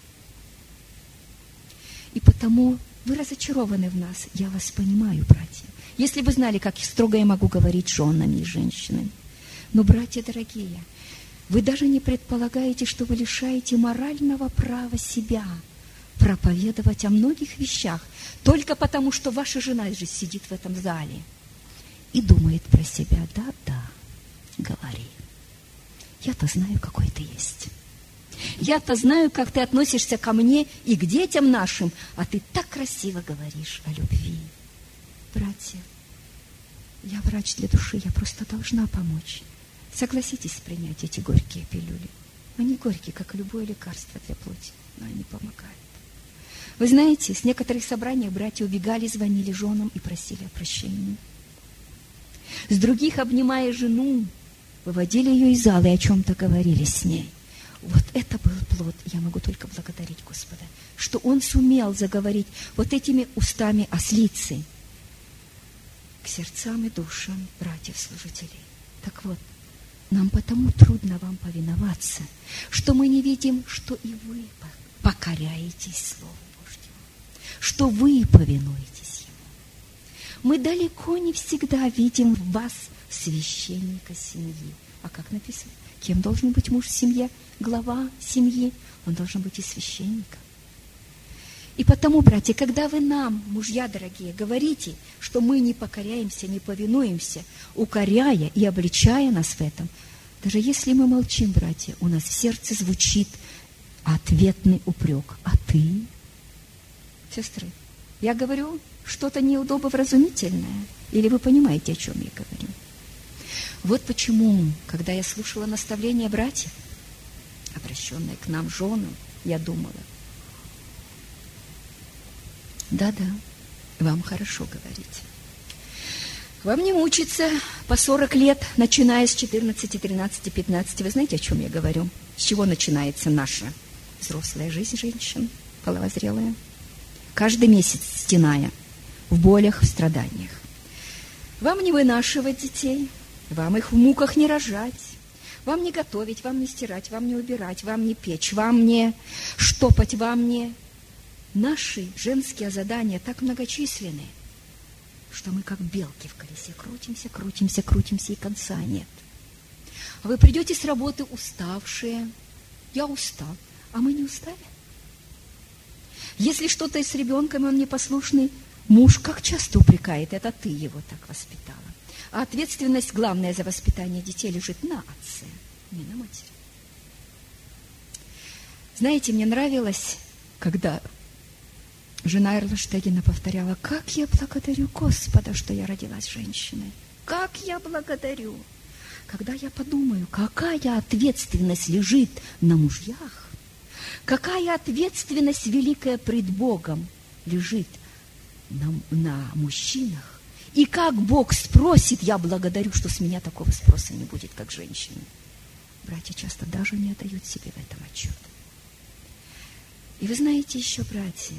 И потому вы разочарованы в нас. Я вас понимаю, братья. Если бы знали, как строго я могу говорить женами и женщинами. Но, братья дорогие, вы даже не предполагаете, что вы лишаете морального права себя проповедовать о многих вещах, только потому, что ваша жена же сидит в этом зале и думает про себя: да-да, говори. Я-то знаю, какой ты есть. Я-то знаю, как ты относишься ко мне и к детям нашим, а ты так красиво говоришь о любви. Братья, я врач для души, я просто должна помочь. Согласитесь принять эти горькие пилюли. Они горькие, как и любое лекарство для плоти, но они помогают. Вы знаете, с некоторых собраний братья убегали, звонили женам и просили о прощении. С других, обнимая жену, выводили ее из зала и о чем-то говорили с ней. Вот это был плод. Я могу только благодарить Господа, что Он сумел заговорить вот этими устами ослицы к сердцам и душам братьев-служителей. Так вот, нам потому трудно вам повиноваться, что мы не видим, что и вы покоряетесь Слову Божьему, что вы повинуетесь Ему. Мы далеко не всегда видим в вас священника семьи. А как написано? Кем должен быть муж в семье? Глава семьи. Он должен быть и священником. И потому, братья, когда вы нам, мужья дорогие, говорите, что мы не покоряемся, не повинуемся, укоряя и обличая нас в этом, даже если мы молчим, братья, у нас в сердце звучит ответный упрек. А ты? Сестры, я говорю что-то неудобовразумительное? Или вы понимаете, о чем я говорю? Вот почему, когда я слушала наставления братьев, обращенные к нам, женам, я думала, да-да, вам хорошо говорить. Вам не мучиться по сорок лет, начиная с четырнадцати, тринадцати, пятнадцати. Вы знаете, о чем я говорю? С чего начинается наша взрослая жизнь женщин, половозрелая? Каждый месяц стеная в болях, в страданиях. Вам не вынашивать детей, вам их в муках не рожать, вам не готовить, вам не стирать, вам не убирать, вам не печь, вам не штопать, вам не... Наши женские задания так многочисленны, что мы как белки в колесе крутимся, крутимся, крутимся, и конца нет. А вы придете с работы уставшие. Я устал. А мы не устали? Если что-то с ребенком, он непослушный, муж как часто упрекает, это ты его так воспитала. А ответственность, главная за воспитание детей, лежит на отце, не на матери. Знаете, мне нравилось, когда жена Эрлштегена повторяла: как я благодарю Господа, что я родилась женщиной. Как я благодарю. Когда я подумаю, какая ответственность лежит на мужьях, какая ответственность великая пред Богом лежит на, на мужчинах, и как Бог спросит, я благодарю, что с меня такого спроса не будет, как женщины. Братья часто даже не отдают себе в этом отчет. И вы знаете еще, братья,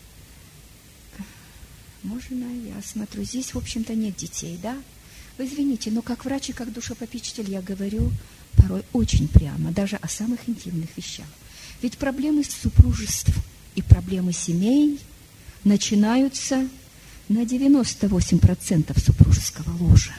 можно, я смотрю, здесь, в общем-то, нет детей, да? Вы извините, но как врач и как душепопечитель я говорю порой очень прямо, даже о самых интимных вещах. Ведь проблемы супружеств и проблемы семей начинаются на девяносто восемь процентов супружеского ложа.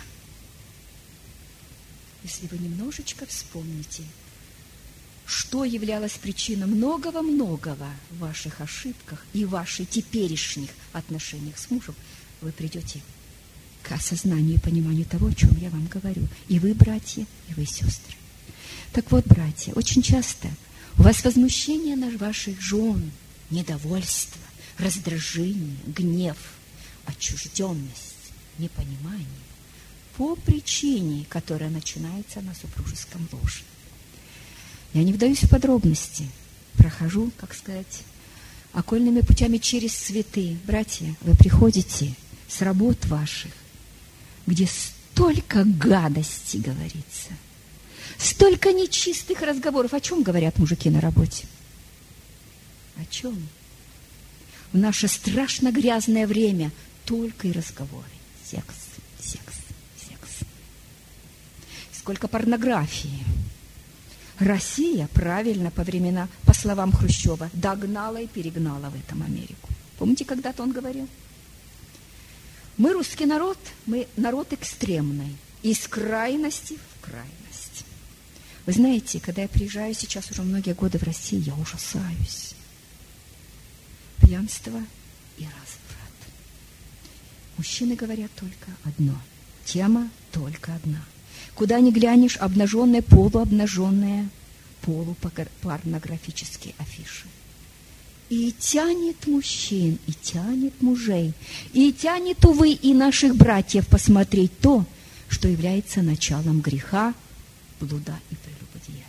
Если вы немножечко вспомните, что являлось причиной многого-многого в ваших ошибках и в ваших теперешних отношениях с мужем, вы придете к осознанию и пониманию того, о чем я вам говорю. И вы, братья, и вы, сестры. Так вот, братья, очень часто у вас возмущение на ваших жен, недовольство, раздражение, гнев, отчужденность, непонимание по причине, которая начинается на супружеском ложе. Я не вдаюсь в подробности, прохожу, как сказать, окольными путями через цветы. Братья, вы приходите с работ ваших, где столько гадости говорится, столько нечистых разговоров. О чем говорят мужики на работе? О чем? В наше страшно грязное время только и разговоры. Секс, секс, секс. Сколько порнографии. Россия, правильно, по времена, по словам Хрущева, догнала и перегнала в этом Америку. Помните, когда-то он говорил? Мы русский народ, мы народ экстремный, из крайности в крайность. Вы знаете, когда я приезжаю сейчас уже многие годы в Россию, я ужасаюсь. Пьянство и разврат. Мужчины говорят только одно. Тема только одна. Куда ни глянешь, обнаженная, полуобнаженная полупорнографические афиши. И тянет мужчин, и тянет мужей, и тянет, увы, и наших братьев посмотреть то, что является началом греха, блуда и прелюбодеяния.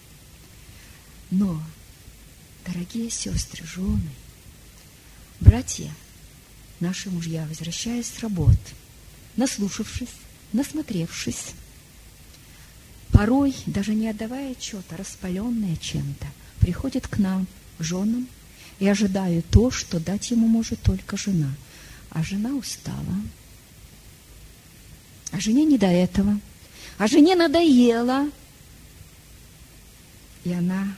Но, дорогие сестры, жены, братья, наши мужья, возвращаясь с работы, наслушавшись, насмотревшись, порой, даже не отдавая отчета, распаленные чем-то, приходят к нам, к женам, и ожидают то, что дать ему может только жена. А жена устала. А жене не до этого. А жене надоело. И она,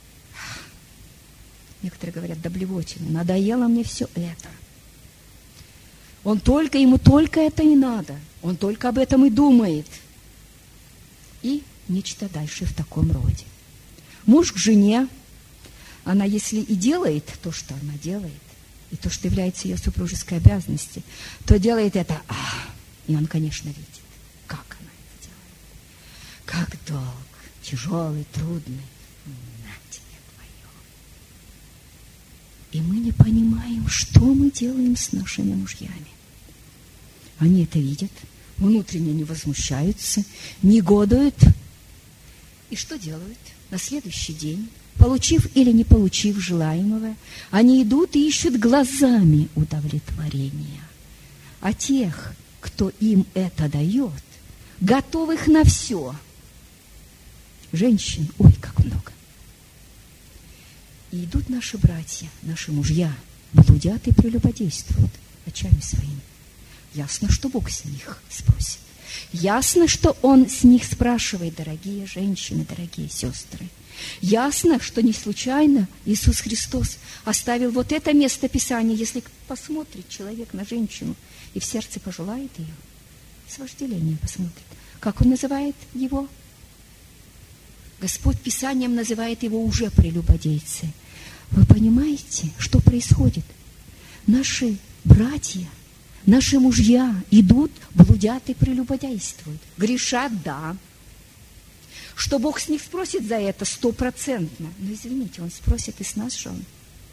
некоторые говорят, до блевотины, надоело мне все это. Он только, ему только это и надо. Он только об этом и думает. И нечто дальше в таком роде. Муж к жене, она, если и делает то, что она делает, и то, что является ее супружеской обязанностью, то делает это, ах, и он, конечно, видит, как она это делает. Как долг, тяжелый, трудный, на тебе твое. И мы не понимаем, что мы делаем с нашими мужьями. Они это видят, внутренне не возмущаются, негодуют. И что делают? На следующий день, получив или не получив желаемого, они идут и ищут глазами удовлетворения. А тех, кто им это дает, готовых на все, женщин, ой, как много. И идут наши братья, наши мужья, блудят и прелюбодействуют очами своими. Ясно, что Бог с них спросит. Ясно, что Он с них спрашивает, дорогие женщины, дорогие сестры. Ясно, что не случайно Иисус Христос оставил вот это место Писания. Если посмотрит человек на женщину и в сердце пожелает ее, с вожделением посмотрит. Как Он называет его? Господь Писанием называет его уже прелюбодейцей. Вы понимаете, что происходит? Наши братья, наши мужья идут, блудят и прелюбодействуют. Грешат, да. Что Бог с них спросит за это стопроцентно. Но извините, Он спросит и с нас, жен.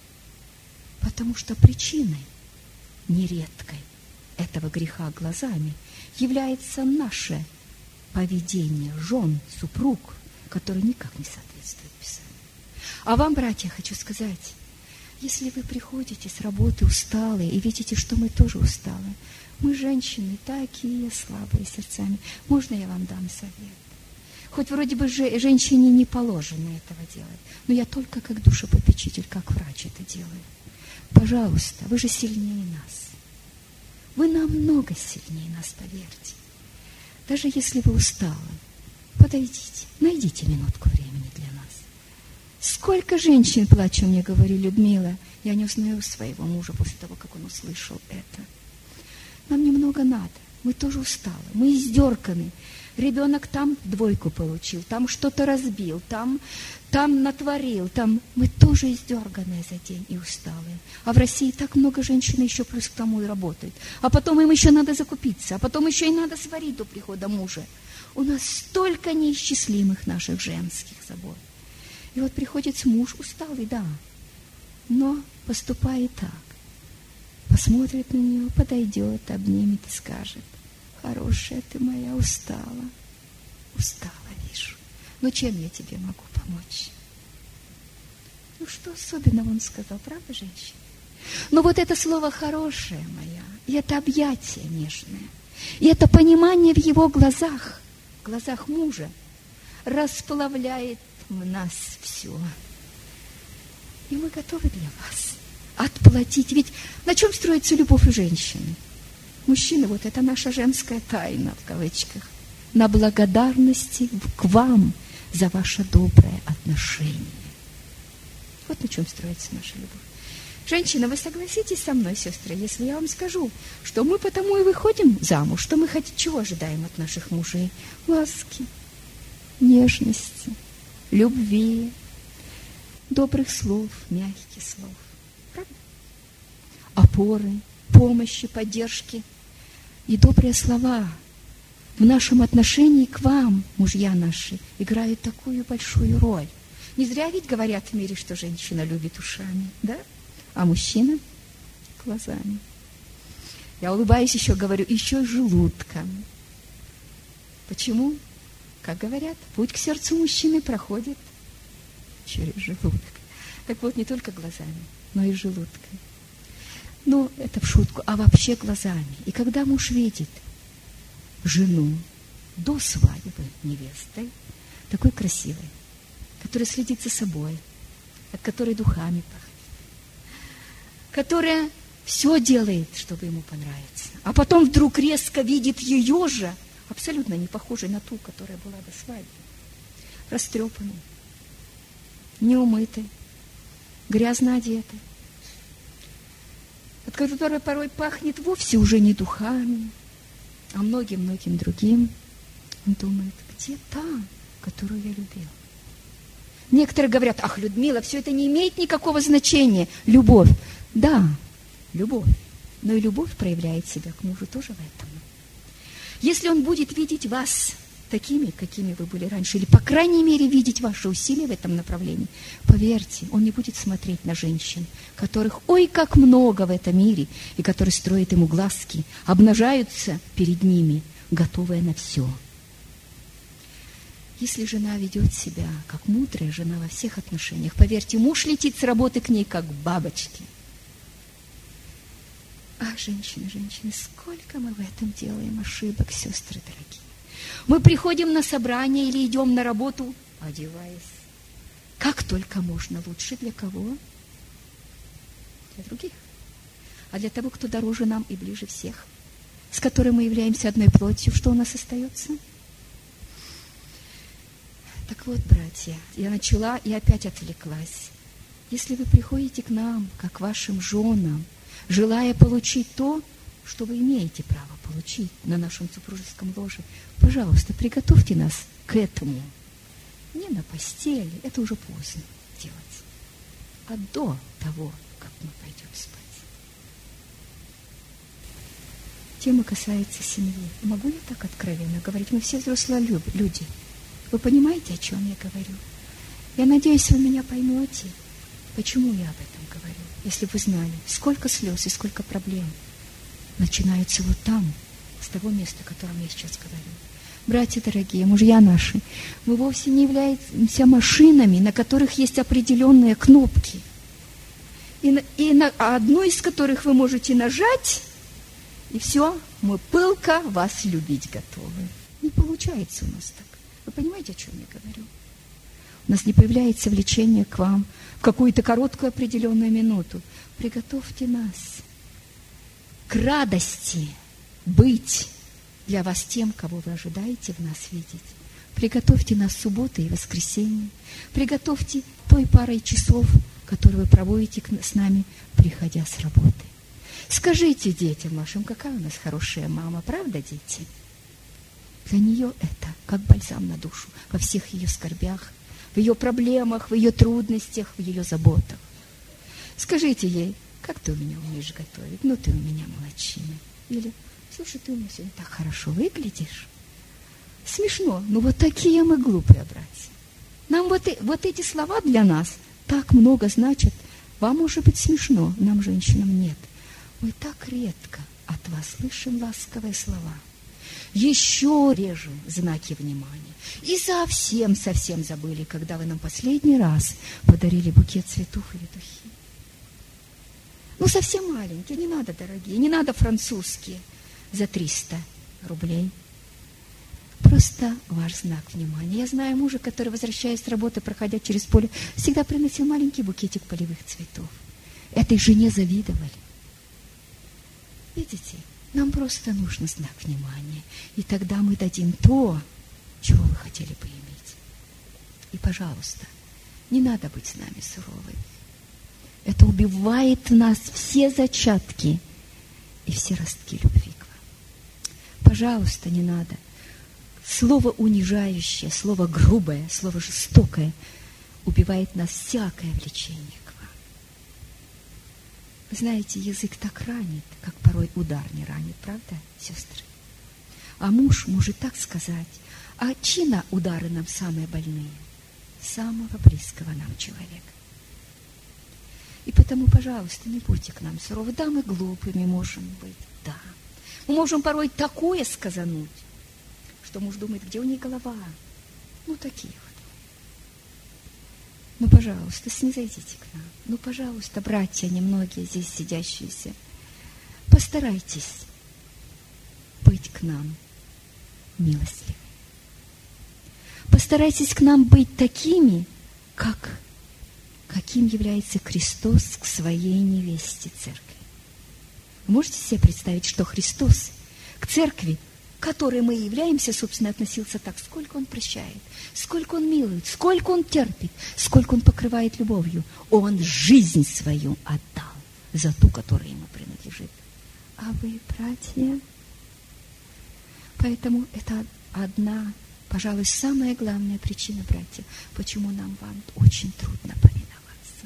Потому что причиной нередкой этого греха глазами является наше поведение жен, супруг, который никак не соответствует Писанию. А вам, братья, хочу сказать, если вы приходите с работы усталые и видите, что мы тоже усталые, мы, женщины, такие слабые сердцами, можно я вам дам совет? Хоть вроде бы же, женщине не положено этого делать, но я только как душепопечитель, как врач это делаю. Пожалуйста, вы же сильнее нас. Вы намного сильнее нас, поверьте. Даже если вы усталы, подойдите, найдите минутку времени для нас. Сколько женщин, плачу, мне говорили, Людмила, я не узнаю своего мужа после того, как он услышал это. Нам немного надо, мы тоже усталы, мы издерканы. Ребенок там двойку получил, там что-то разбил, там, там натворил, там мы тоже издерганные за день и усталые. А в России так много женщин еще плюс к тому и работает. А потом им еще надо закупиться, а потом еще и надо сварить до прихода мужа. У нас столько неисчислимых наших женских забот. И вот приходит муж усталый, да, но поступает так. Посмотрит на нее, подойдет, обнимет и скажет: хорошая ты моя, устала. Устала, вижу. Но чем я тебе могу помочь? Ну, что особенного он сказал, правда, женщина? Но вот это слово «хорошая моя», и это объятие нежное, и это понимание в его глазах, в глазах мужа, расплавляет в нас все. И мы готовы для вас отплатить. Ведь на чем строится любовь у женщины? Мужчины, вот это наша женская тайна, в кавычках, на благодарности к вам за ваше доброе отношение. Вот на чем строится наша любовь. Женщина, вы согласитесь со мной, сестры, если я вам скажу, что мы потому и выходим замуж, что мы хоть чего ожидаем от наших мужей? Ласки, нежности, любви, добрых слов, мягких слов. Правда? Опоры, помощи, поддержки и добрые слова в нашем отношении к вам, мужья наши, играют такую большую роль. Не зря ведь говорят в мире, что женщина любит ушами, да? А мужчина глазами. Я улыбаюсь еще, говорю, еще желудком. Почему? Как говорят, путь к сердцу мужчины проходит через желудок. Так вот, не только глазами, но и желудком. Ну, это в шутку, а вообще глазами. И когда муж видит жену до свадьбы невестой, такой красивой, которая следит за собой, от которой духами пахнет, которая все делает, чтобы ему понравиться, а потом вдруг резко видит ее же, абсолютно не похожей на ту, которая была до свадьбы, растрепанной, неумытой, грязно одетой, от которой порой пахнет вовсе уже не духами, а многим-многим другим. Он думает, где та, которую я любил? Некоторые говорят, ах, Людмила, все это не имеет никакого значения. Любовь. Да, любовь. Но и любовь проявляет себя к мужу тоже в этом. Если он будет видеть вас такими, какими вы были раньше, или, по крайней мере, видеть ваши усилия в этом направлении, поверьте, он не будет смотреть на женщин, которых ой, как много в этом мире, и которые строят ему глазки, обнажаются перед ними, готовые на все. Если жена ведет себя как мудрая жена во всех отношениях, поверьте, муж летит с работы к ней, как бабочки. Ах, женщины, женщины, сколько мы в этом делаем ошибок, сестры дорогие. Мы приходим на собрание или идем на работу, одеваясь как только можно лучше. Для кого? Для других. А для того, кто дороже нам и ближе всех, с которым мы являемся одной плотью, что у нас остается? Так вот, братья, я начала и опять отвлеклась. Если вы приходите к нам, как к вашим женам, желая получить то, что вы имеете право получить на нашем супружеском ложе, пожалуйста, приготовьте нас к этому. Не на постели, это уже поздно делать, а до того, как мы пойдем спать. Тема касается семьи. Могу я так откровенно говорить? Мы все взрослые люди. Вы понимаете, о чем я говорю? Я надеюсь, вы меня поймете, почему я об этом говорю. Если бы вы знали, сколько слез и сколько проблем начинаются вот там, с того места, о котором я сейчас говорю. Братья дорогие, мужья наши, мы вовсе не являемся машинами, на которых есть определенные кнопки. И на, и на одну из которых вы можете нажать, и все, мы пылко вас любить готовы. Не получается у нас так. Вы понимаете, о чем я говорю? У нас не появляется влечение к вам в какую-то короткую определенную минуту. Приготовьте нас к радости быть для вас тем, кого вы ожидаете в нас видеть. Приготовьте нас в субботу и воскресенье. Приготовьте той парой часов, которые вы проводите с нами, приходя с работы. Скажите детям вашим, какая у нас хорошая мама, правда, дети? Для нее это как бальзам на душу во всех ее скорбях, в ее проблемах, в ее трудностях, в ее заботах. Скажите ей, как ты у меня умеешь готовить? Ну, ты у меня молодчина. Или, слушай, ты у меня сегодня так хорошо выглядишь. Смешно, но вот такие мы глупые, братья. Нам вот, и, вот эти слова для нас так много значат. Вам может быть смешно, нам, женщинам, нет. Мы так редко от вас слышим ласковые слова. Еще реже знаки внимания. И совсем-совсем забыли, когда вы нам последний раз подарили букет цветов или духи. Ну, совсем маленькие, не надо дорогие, не надо французские за триста рублей. Просто ваш знак внимания. Я знаю мужа, который, возвращаясь с работы, проходя через поле, всегда приносил маленький букетик полевых цветов. Этой жене завидовали. Видите, нам просто нужен знак внимания. И тогда мы дадим то, чего вы хотели бы иметь. И, пожалуйста, не надо быть с нами суровыми. Это убивает в нас все зачатки и все ростки любви к вам. Пожалуйста, не надо. Слово унижающее, слово грубое, слово жестокое убивает нас всякое влечение к вам. Вы знаете, язык так ранит, как порой удар не ранит, правда, сестры? А муж может так сказать, а чьи удары нам самые больные? самого близкого нам человека. И потому, пожалуйста, не будьте к нам суровы. Да, мы глупыми можем быть, да. Мы можем порой такое сказануть, что муж думает, где у нее голова. Ну, такие вот. Ну, пожалуйста, снизойдите к нам. Ну, пожалуйста, братья, немногие здесь сидящиеся, постарайтесь быть к нам милостливыми. Постарайтесь к нам быть такими, как, каким является Христос к своей невесте церкви. Вы можете себе представить, что Христос к церкви, которой мы являемся, собственно, относился так, сколько Он прощает, сколько Он милует, сколько Он терпит, сколько Он покрывает любовью. Он жизнь свою отдал за ту, которая Ему принадлежит. А вы, братья, поэтому это одна, пожалуй, самая главная причина, братья, почему нам вам очень трудно повиноваться.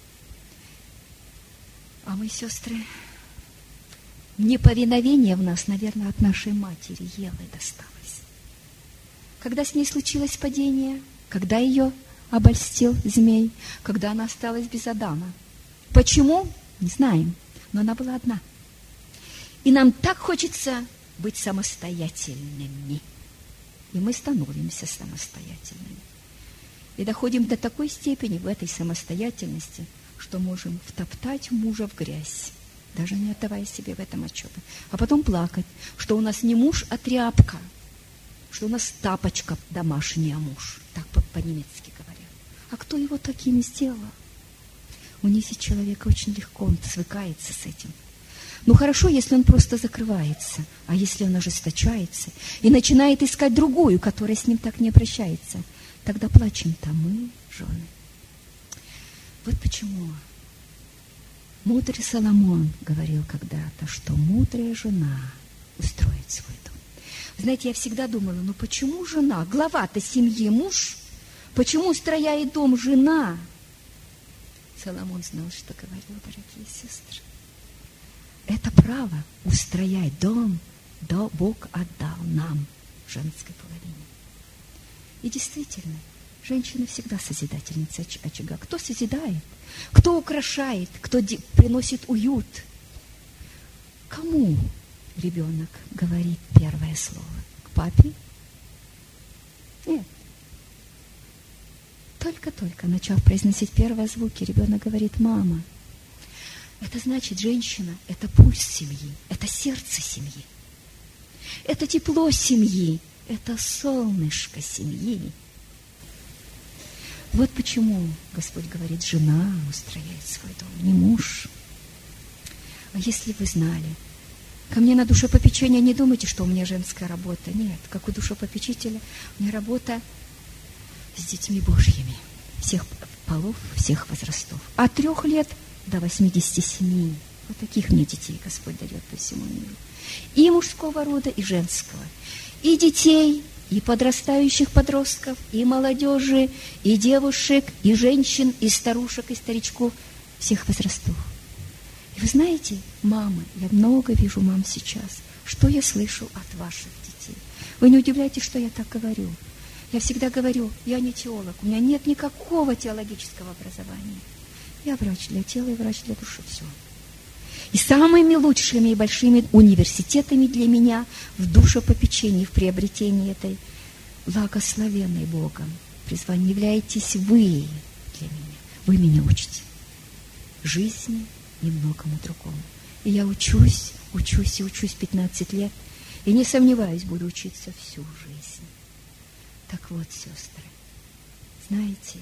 А мы, сестры, неповиновение в нас, наверное, от нашей матери Евы досталось. Когда с ней случилось падение, когда ее обольстил змей, когда она осталась без Адама. Почему? Не знаем, но она была одна. И нам так хочется быть самостоятельными. И мы становимся самостоятельными. И доходим до такой степени в этой самостоятельности, что можем втоптать мужа в грязь, даже не отдавая себе в этом отчета. А потом плакать, что у нас не муж, а тряпка, что у нас тапочка домашняя, муж. Так по-немецки говорят. А кто его таким сделал? Унизить человека очень легко, он свыкается с этим. Ну хорошо, если он просто закрывается, а если он ожесточается и начинает искать другую, которая с ним так не обращается, тогда плачем-то мы, жены. Вот почему мудрый Соломон говорил когда-то, что мудрая жена устроит свой дом. Знаете, я всегда думала, ну почему жена, глава-то семьи муж, почему устрояет дом жена? Соломон знал, что говорил, дорогие сестры. Это право устроять дом, да, Бог отдал нам, женской половине. И действительно, женщина всегда созидательница очага. Кто созидает, кто украшает, кто приносит уют. Кому ребенок говорит первое слово? К папе? Нет. Только-только, начав произносить первые звуки, ребенок говорит: «Мама». Это значит, женщина – это пульс семьи, это сердце семьи, это тепло семьи, это солнышко семьи. Вот почему Господь говорит, жена устрояет свой дом, не муж. А если вы знали, ко мне на душепопечение не думайте, что у меня женская работа. Нет, как у душепопечителя, у меня работа с детьми Божьими, всех полов, всех возрастов. От трех лет до восьмидесяти семи. Вот таких мне детей Господь дает по всему миру. И мужского рода, и женского. И детей, и подрастающих подростков, и молодежи, и девушек, и женщин, и старушек, и старичков, всех возрастов. И вы знаете, мамы, я много вижу мам сейчас, что я слышу от ваших детей. Вы не удивляйтесь, что я так говорю. Я всегда говорю, я не теолог, у меня нет никакого теологического образования. Я врач для тела и врач для души, все. И самыми лучшими и большими университетами для меня в душепопечении, в приобретении этой благословенной Богом призвания являетесь вы для меня. Вы меня учите жизни и многому другому. И я учусь, учусь и учусь пятнадцать лет, и не сомневаюсь, буду учиться всю жизнь. Так вот, сестры, знаете,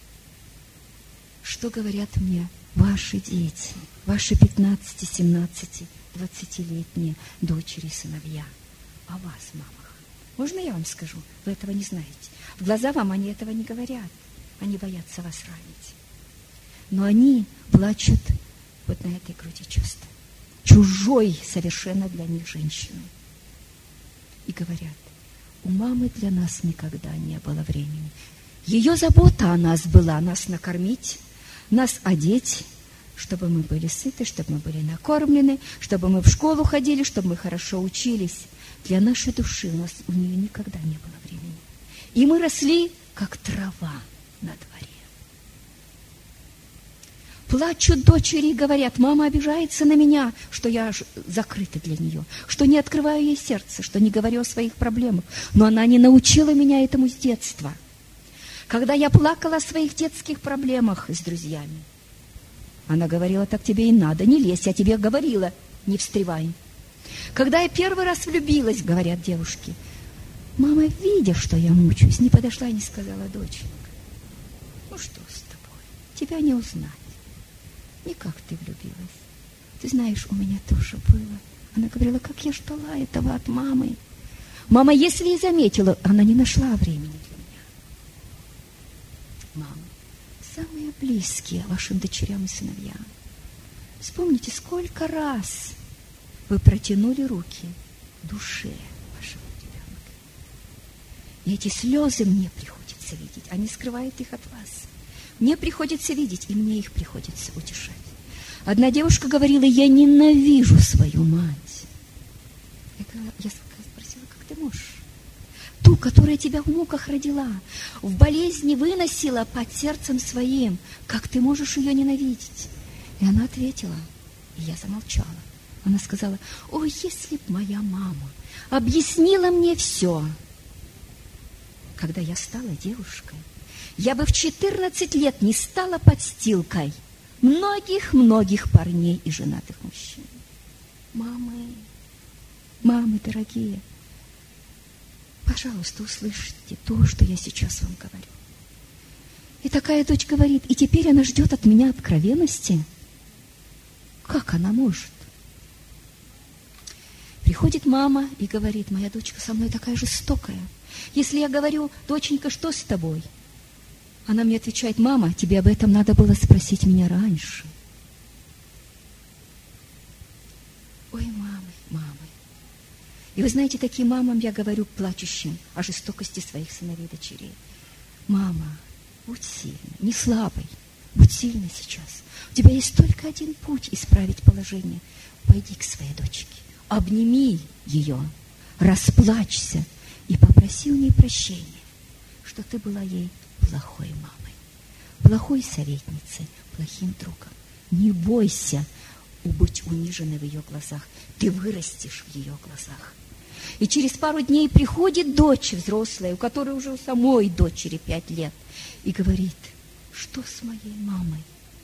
что говорят мне ваши дети, ваши пятнадцати, семнадцати, двадцатилетние дочери и сыновья о вас, мамах? Можно я вам скажу? Вы этого не знаете. В глаза вам они этого не говорят. Они боятся вас ранить. Но они плачут вот на этой груди чувства. Чужой совершенно для них женщины. И говорят, у мамы для нас никогда не было времени. Ее забота о нас была нас накормить, нас одеть, чтобы мы были сыты, чтобы мы были накормлены, чтобы мы в школу ходили, чтобы мы хорошо учились. Для нашей души у нас у нее никогда не было времени. И мы росли, как трава, на дворе. Плачут дочери и говорят: мама обижается на меня, что я закрыта для нее, что не открываю ей сердце, что не говорю о своих проблемах. Но она не научила меня этому с детства. Когда я плакала о своих детских проблемах с друзьями, она говорила: так тебе и надо, не лезь, я тебе говорила, не встревай. Когда я первый раз влюбилась, говорят девушки, мама, видя, что я мучаюсь, не подошла и не сказала: доченька, ну что с тобой, тебя не узнать. И как ты влюбилась? Ты знаешь, у меня тоже было. Она говорила: как я ждала этого от мамы. Мама, если и заметила, она не нашла времени для меня. Мама, самые близкие вашим дочерям и сыновьям, вспомните, сколько раз вы протянули руки душе вашего ребенка. И эти слезы мне приходится видеть, они скрывают их от вас. Мне приходится видеть, и мне их приходится утешать. Одна девушка говорила: я ненавижу свою мать. Я, говорила, я спросила: как ты можешь? Ту, которая тебя в муках родила, в болезни выносила под сердцем своим. Как ты можешь ее ненавидеть? И она ответила, и я замолчала. Она сказала: ой, если б моя мама объяснила мне все. Когда я стала девушкой, я бы в четырнадцать лет не стала подстилкой многих-многих парней и женатых мужчин. Мамы, мамы дорогие, пожалуйста, услышьте то, что я сейчас вам говорю. И такая дочь говорит: и теперь она ждет от меня откровенности? Как она может? Приходит мама и говорит: моя дочка со мной такая жестокая. Если я говорю: доченька, что с тобой? Она мне отвечает: мама, тебе об этом надо было спросить меня раньше. Ой, мамы, мамы. И вы знаете, таким мамам я говорю, плачущим о жестокости своих сыновей и дочерей: мама, будь сильной, не слабой, будь сильной сейчас. У тебя есть только один путь исправить положение. Пойди к своей дочке, обними ее, расплачься и попроси у нее прощения, что ты была ей плохой мамой, плохой советницей, плохим другом. Не бойся быть униженной в ее глазах. Ты вырастешь в ее глазах. И через пару дней приходит дочь взрослая, у которой уже у самой дочери пять лет, и говорит: что с моей мамой?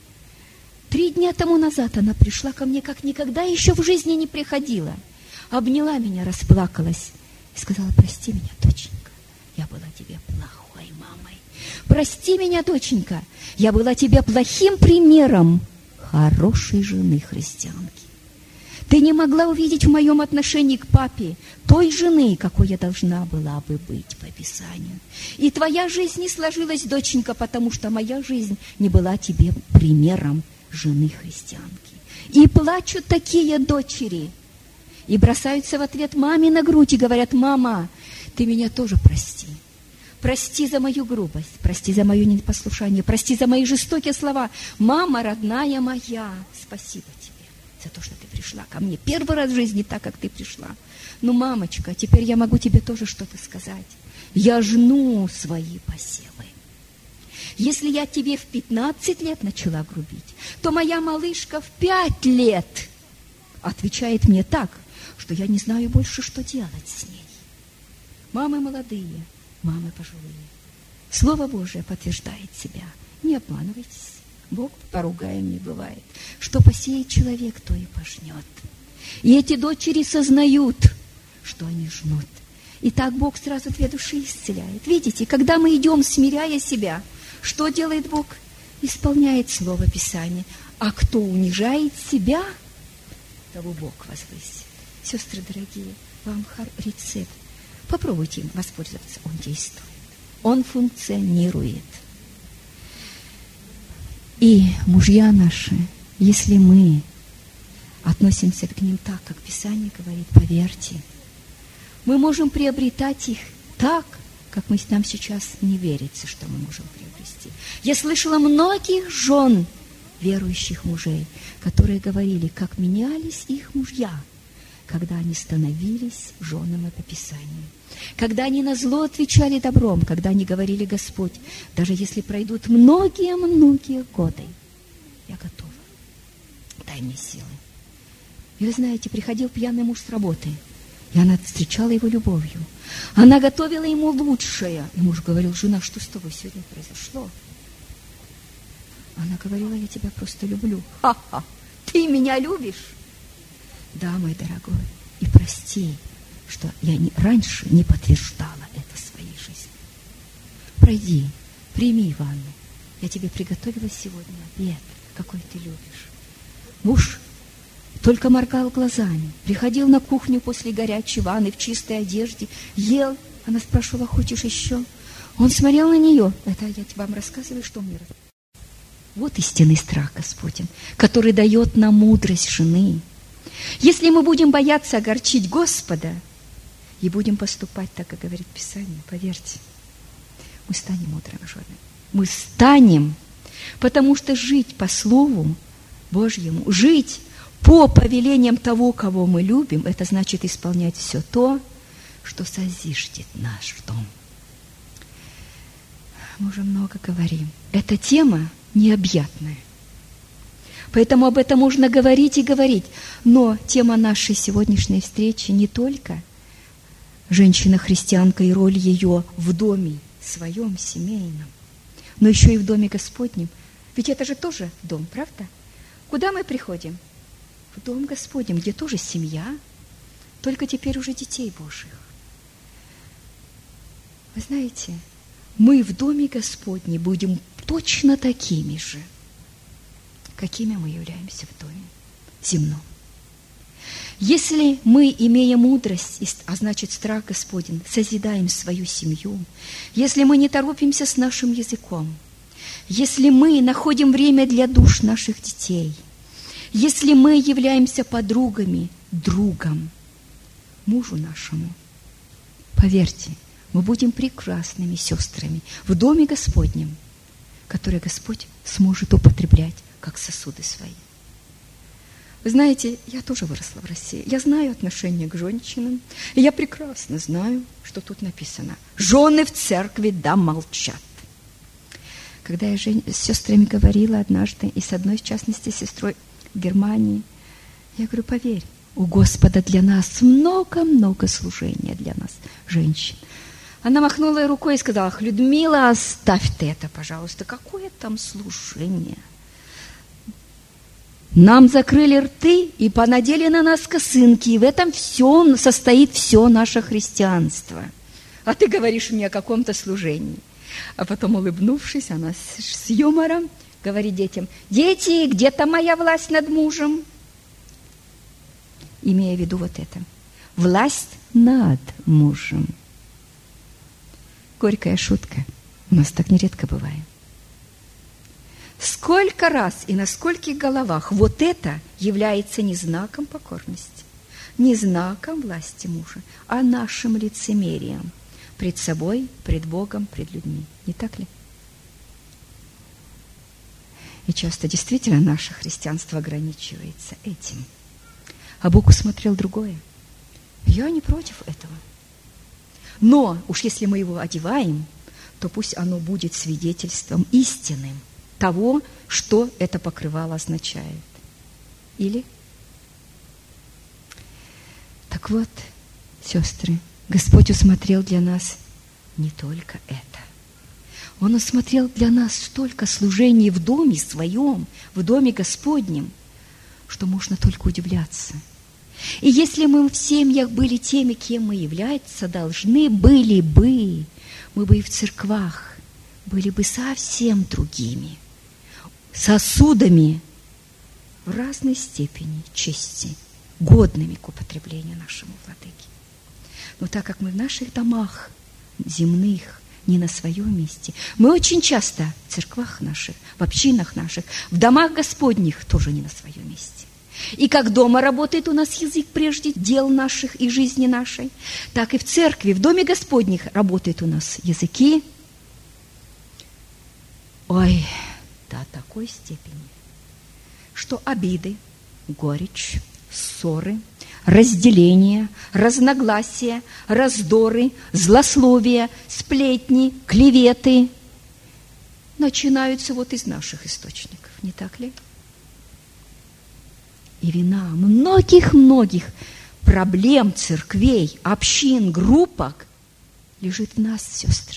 Три дня тому назад она пришла ко мне, как никогда еще в жизни не приходила. Обняла меня, расплакалась и сказала: прости меня, доченька, я была тебе плохой мамой. Прости меня, доченька, я была тебе плохим примером хорошей жены христианки. Ты не могла увидеть в моем отношении к папе той жены, какой я должна была бы быть по Писанию. И твоя жизнь не сложилась, доченька, потому что моя жизнь не была тебе примером жены христианки. И плачут такие дочери, и бросаются в ответ маме на грудь и говорят: мама, ты меня тоже прости. Прости за мою грубость, прости за мое непослушание, прости за мои жестокие слова. Мама, родная моя, спасибо тебе за то, что ты пришла ко мне первый раз в жизни так, как ты пришла. Ну, мамочка, теперь я могу тебе тоже что-то сказать. Я жну свои посевы. Если я тебе в пятнадцать лет начала грубить, то моя малышка в пять лет отвечает мне так, что я не знаю больше, что делать с ней. Мамы молодые, мамы пожилые. Слово Божие подтверждает себя. Не обманывайтесь. Бог поругаем не бывает. Что посеет человек, то и пожнет. И эти дочери сознают, что они жнут. И так Бог сразу две души исцеляет. Видите, когда мы идем, смиряя себя, что делает Бог? Исполняет Слово Писания. А кто унижает себя, того Бог возвысит. Сестры дорогие, вам рецепт. Попробуйте им воспользоваться. Он действует. Он функционирует. И мужья наши, если мы относимся к ним так, как Писание говорит, поверьте, мы можем приобретать их так, как мы нам сейчас не верится, что мы можем приобрести. Я слышала многих жен верующих мужей, которые говорили, как менялись их мужья, когда они становились женами по Писанию. когда они на зло отвечали добром, когда они говорили: Господь, даже если пройдут многие-многие годы, я готова, дай мне силы. И вы знаете, приходил пьяный муж с работы, и она встречала его любовью. Она готовила ему лучшее. И муж говорил: жена, что с тобой сегодня произошло? Она говорила: я тебя просто люблю. Ха-ха, ты меня любишь? Да, мой дорогой, и прости, что я не, раньше не подтверждала это в своей жизни. Пройди, прими ванну. Я тебе приготовила сегодня обед, какой ты любишь. Муж только моргал глазами, приходил на кухню после горячей ванны в чистой одежде, ел. Она спрашивала: хочешь еще? Он смотрел на нее. Это я вам рассказываю, что он мне рассказывает. Вот истинный страх Господень, который дает нам мудрость жены. Если мы будем бояться огорчить Господа и будем поступать так, как говорит Писание, поверьте, мы станем мудрыми женами. Мы станем, потому что жить по Слову Божьему, жить по повелениям того, кого мы любим, это значит исполнять все то, что созиждет наш дом. Мы уже много говорим. Эта тема необъятная. Поэтому об этом можно говорить и говорить. Но тема нашей сегодняшней встречи не только женщина-христианка и роль ее в доме своем, семейном, но еще и в доме Господнем. Ведь это же тоже дом, правда? Куда мы приходим? В дом Господнем, где тоже семья, только теперь уже детей Божьих. Вы знаете, мы в доме Господнем будем точно такими же, какими мы являемся в доме земном. Если мы, имея мудрость, а значит страх Господень, созидаем свою семью, если мы не торопимся с нашим языком, если мы находим время для душ наших детей, если мы являемся подругами, другом, мужу нашему, поверьте, мы будем прекрасными сестрами в доме Господнем, которые Господь сможет употреблять как сосуды свои. Вы знаете, я тоже выросла в России. Я знаю отношение к женщинам. И я прекрасно знаю, что тут написано. Жены в церкви да молчат. Когда я с сестрами говорила однажды, и с одной, в частности, сестрой в Германии, я говорю: поверь, у Господа для нас много-много служения для нас, женщин. Она махнула рукой и сказала: ах, Людмила, оставь ты это, пожалуйста. Какое там служение? Нам закрыли рты и понадели на нас косынки, и в этом все состоит все наше христианство. А ты говоришь мне о каком-то служении. А потом, улыбнувшись, она с, с юмором говорит детям: дети, где-то моя власть над мужем? Имея в виду вот это. Власть над мужем. Горькая шутка. У нас так нередко бывает. Сколько раз и на скольких головах вот это является не знаком покорности, не знаком власти мужа, а нашим лицемерием пред собой, пред Богом, пред людьми. Не так ли? И часто действительно наше христианство ограничивается этим. А Бог усмотрел другое. Я не против этого. Но уж если мы его одеваем, то пусть оно будет свидетельством истинным того, что это покрывало означает. Или? Так вот, сестры, Господь усмотрел для нас не только это. Он усмотрел для нас столько служений в доме своем, в доме Господнем, что можно только удивляться. И если мы в семьях были теми, кем мы являемся, должны были бы, мы бы и в церквах были бы совсем другими сосудами в разной степени чести, годными к употреблению нашему владыке. Но так как мы в наших домах земных не на своем месте, мы очень часто в церквах наших, в общинах наших, в домах Господних тоже не на своем месте. И как дома работает у нас язык прежде дел наших и жизни нашей, так и в церкви, в доме Господних работают у нас языки. Ой, до такой степени, что обиды, горечь, ссоры, разделения, разногласия, раздоры, злословия, сплетни, клеветы начинаются вот из наших источников, не так ли? И вина многих-многих проблем церквей, общин, группок лежит в нас, сестры.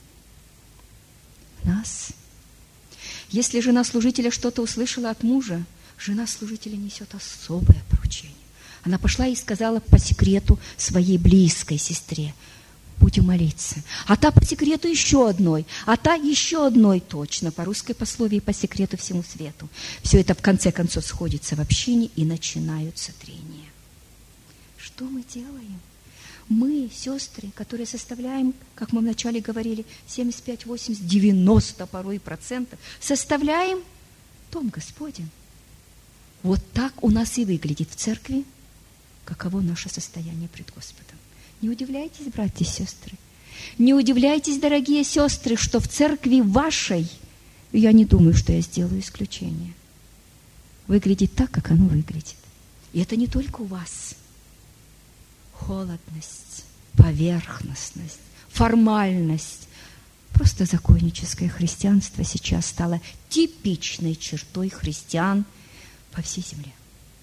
В нас. Если жена служителя что-то услышала от мужа, жена служителя несет особое поручение. Она пошла и сказала по секрету своей близкой сестре: будем молиться. А та по секрету еще одной, а та еще одной точно, по русской пословии, по секрету всему свету. Все это в конце концов сходится в общине, и начинаются трения. Что мы делаем? Мы, сестры, которые составляем, как мы вначале говорили, семьдесят пять, восемьдесят, девяносто порой процентов, составляем дом Господень. Вот так у нас и выглядит в церкви, каково наше состояние пред Господом. Не удивляйтесь, братья и сестры. Не удивляйтесь, дорогие сестры, что в церкви вашей, я не думаю, что я сделаю исключение, выглядит так, как оно выглядит. И это не только у вас. Холодность, поверхностность, формальность. Просто законническое христианство сейчас стало типичной чертой христиан по всей земле.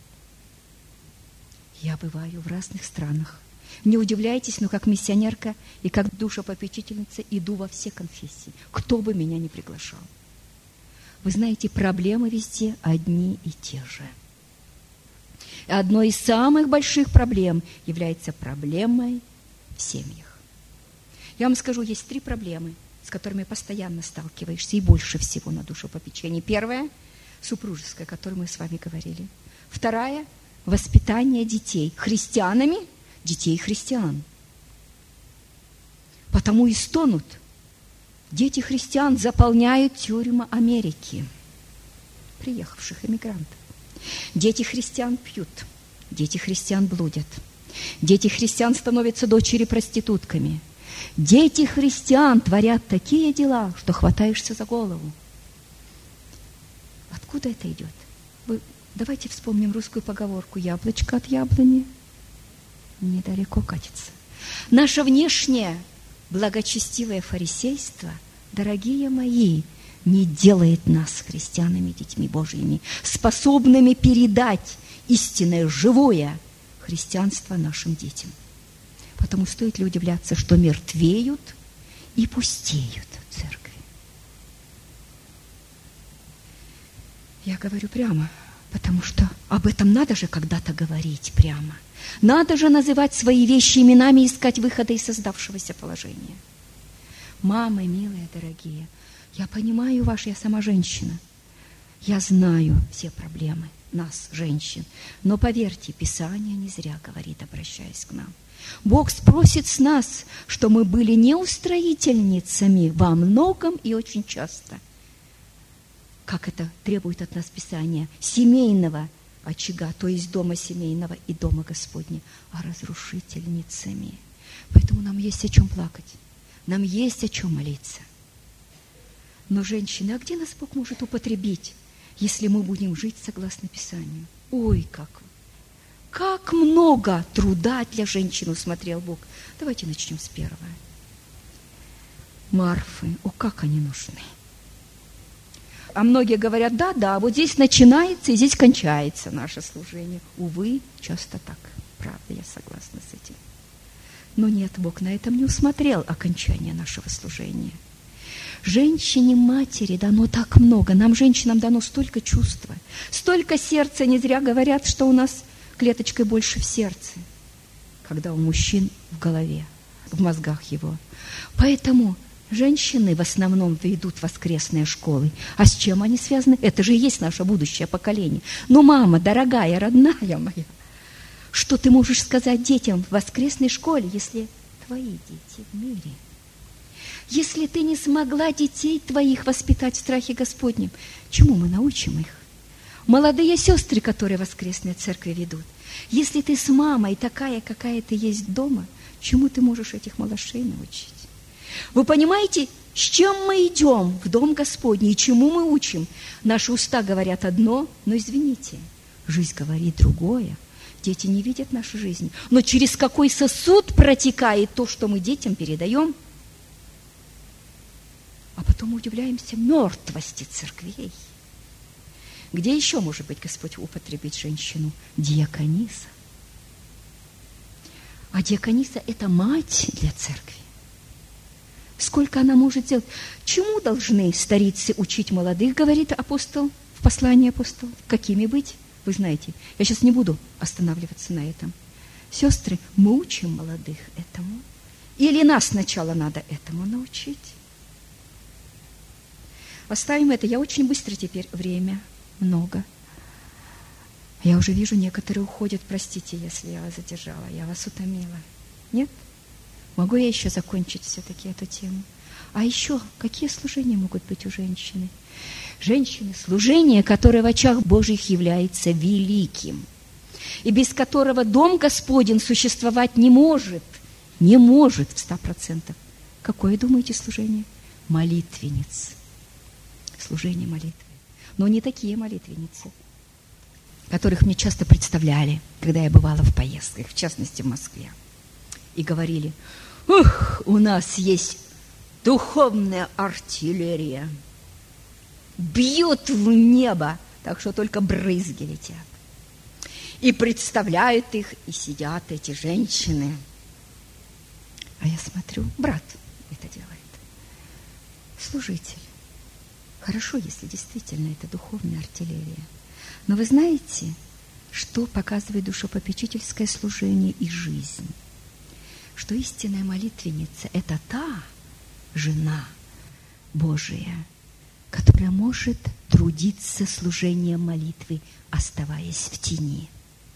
Я бываю в разных странах. Не удивляйтесь, но как миссионерка и как душепопечительница иду во все конфессии, кто бы меня ни приглашал. Вы знаете, проблемы везде одни и те же. Одной из самых больших проблем является проблемой в семьях. Я вам скажу, есть три проблемы, с которыми постоянно сталкиваешься, и больше всего на душепопечении. Первая – супружеская, о которой мы с вами говорили. Вторая – воспитание детей христианами, детей христиан. Потому и стонут. Дети христиан заполняют тюрьмы Америки, приехавших эмигрантов. Дети христиан пьют, дети христиан блудят, дети христиан становятся дочери проститутками. Дети христиан творят такие дела, что хватаешься за голову. Откуда это идет? Вы, давайте вспомним русскую поговорку: яблочко от яблони недалеко катится. Наше внешнее благочестивое фарисейство, дорогие мои, не делает нас христианами, детьми Божьими, способными передать истинное, живое христианство нашим детям. Потому стоит ли удивляться, что мертвеют и пустеют церкви. Я говорю прямо, потому что об этом надо же когда-то говорить прямо. Надо же называть свои вещи именами и искать выхода из создавшегося положения. Мамы, милые, дорогие, я понимаю вас, я сама женщина. Я знаю все проблемы нас, женщин. Но поверьте, Писание не зря говорит, обращаясь к нам. Бог спросит с нас, что мы были не устроительницами во многом и очень часто. Как это требует от нас Писание? Семейного очага, то есть дома семейного и дома Господня, а разрушительницами. Поэтому нам есть о чем плакать. Нам есть о чем молиться. Но, женщины, а где нас Бог может употребить, если мы будем жить согласно Писанию? Ой, как! Как много труда для женщин усмотрел Бог. Давайте начнем с первого. Марфы. О, как они нужны! А многие говорят: да, да, вот здесь начинается и здесь кончается наше служение. Увы, часто так. Правда, я согласна с этим. Но нет, Бог на этом не усмотрел окончание нашего служения. Женщине-матери дано так много. Нам, женщинам, дано столько чувства, столько сердца. Не зря говорят, что у нас клеточкой больше в сердце, когда у мужчин в голове, в мозгах его. Поэтому женщины в основном ведут воскресные школы. А с чем они связаны? Это же и есть наше будущее поколение. Но, мама, дорогая, родная моя, что ты можешь сказать детям в воскресной школе, если твои дети в мире? Если ты не смогла детей твоих воспитать в страхе Господнем, чему мы научим их? Молодые сестры, которые воскресные церкви ведут, если ты с мамой такая, какая ты есть дома, чему ты можешь этих малышей научить? Вы понимаете, с чем мы идем в Дом Господний и чему мы учим? Наши уста говорят одно, но извините, жизнь говорит другое. Дети не видят нашей жизни. Но через какой сосуд протекает то, что мы детям передаем? А потом мы удивляемся мертвости церквей. Где еще, может быть, Господь употребить женщину? Диакониса. А диакониса – это мать для церкви. Сколько она может делать? Чему должны старицы учить молодых, говорит апостол в послании апостола? Какими быть? Вы знаете, я сейчас не буду останавливаться на этом. Сестры, мы учим молодых этому? Или нас сначала надо этому научить? Оставим это. Я очень быстро теперь. Время много. Я уже вижу, некоторые уходят. Простите, если я вас задержала. Я вас утомила. Нет? Могу я еще закончить все-таки эту тему? А еще, какие служения могут быть у женщины? Женщины, служение, которое в очах Божьих является великим, и без которого дом Господень существовать не может, не может в ста процентах. Какое, думаете, служение? Молитвенниц. Служение молитвы. Но не такие молитвенницы, которых мне часто представляли, когда я бывала в поездках, в частности в Москве, и говорили: ух, у нас есть духовная артиллерия, бьют в небо, так что только брызги летят. И представляют их, и сидят эти женщины. А я смотрю, брат это делает, служитель. Хорошо, если действительно это духовная артиллерия. Но вы знаете, что показывает душепопечительское служение и жизнь? Что истинная молитвенница – это та жена Божия, которая может трудиться служением молитвы, оставаясь в тени.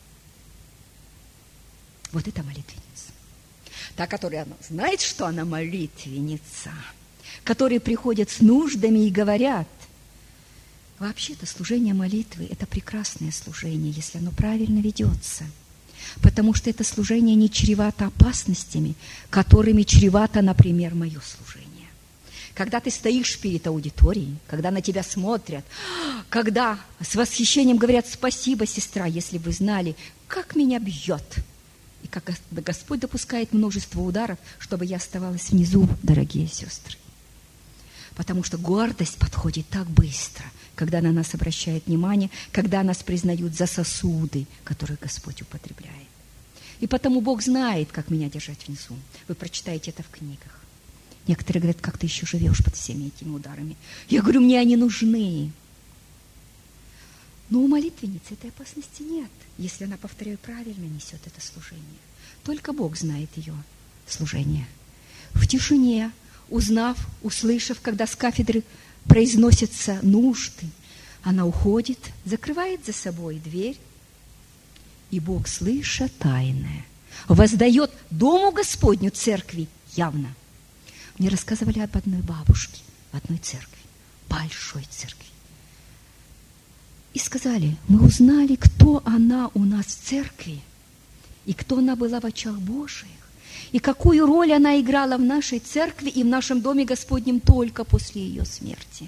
Вот это молитвенница. Та, которая знает, что она молитвенница, которые приходят с нуждами и говорят. Вообще-то служение молитвы – это прекрасное служение, если оно правильно ведется. Потому что это служение не чревато опасностями, которыми чревато, например, мое служение. Когда ты стоишь перед аудиторией, когда на тебя смотрят, когда с восхищением говорят: спасибо, сестра, если вы знали, как меня бьет. И как Господь допускает множество ударов, чтобы я оставалась внизу, дорогие сестры. Потому что гордость подходит так быстро, когда на нас обращает внимание, когда нас признают за сосуды, которые Господь употребляет. И потому Бог знает, как меня держать внизу. Вы прочитаете это в книгах. Некоторые говорят: как ты еще живешь под всеми этими ударами? Я говорю: мне они нужны. Но у молитвенницы этой опасности нет, если она, повторяю, правильно несет это служение. Только Бог знает ее служение. В тишине, узнав, услышав, когда с кафедры произносятся нужды, она уходит, закрывает за собой дверь, и Бог, слыша тайное, воздает Дому Господню, церкви, явно. Мне рассказывали об одной бабушке в одной церкви, большой церкви. И сказали: мы узнали, кто она у нас в церкви, и кто она была в очах Божьих, и какую роль она играла в нашей церкви и в нашем Доме Господнем только после ее смерти.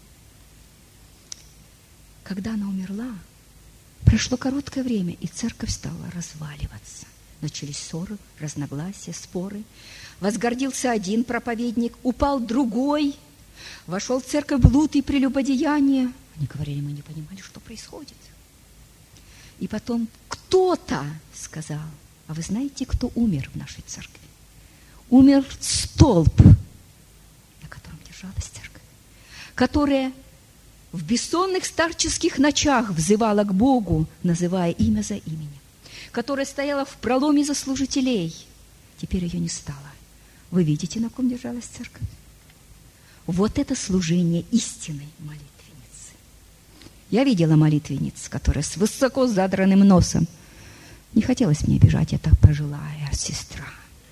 Когда она умерла, прошло короткое время, и церковь стала разваливаться. Начались ссоры, разногласия, споры. Возгордился один проповедник, упал другой, вошел в церковь блуд и прелюбодеяние. Они говорили: мы не понимали, что происходит. И потом кто-то сказал: а вы знаете, кто умер в нашей церкви? Умер столб, на котором держалась церковь, которая в бессонных старческих ночах взывала к Богу, называя имя за именем, которая стояла в проломе за служителей. Теперь ее не стало. Вы видите, на ком держалась церковь? Вот это служение истинной молитвенницы. Я видела молитвенниц, которая с высоко задранным носом. Не хотелось мне бежать, я так пожилая сестра.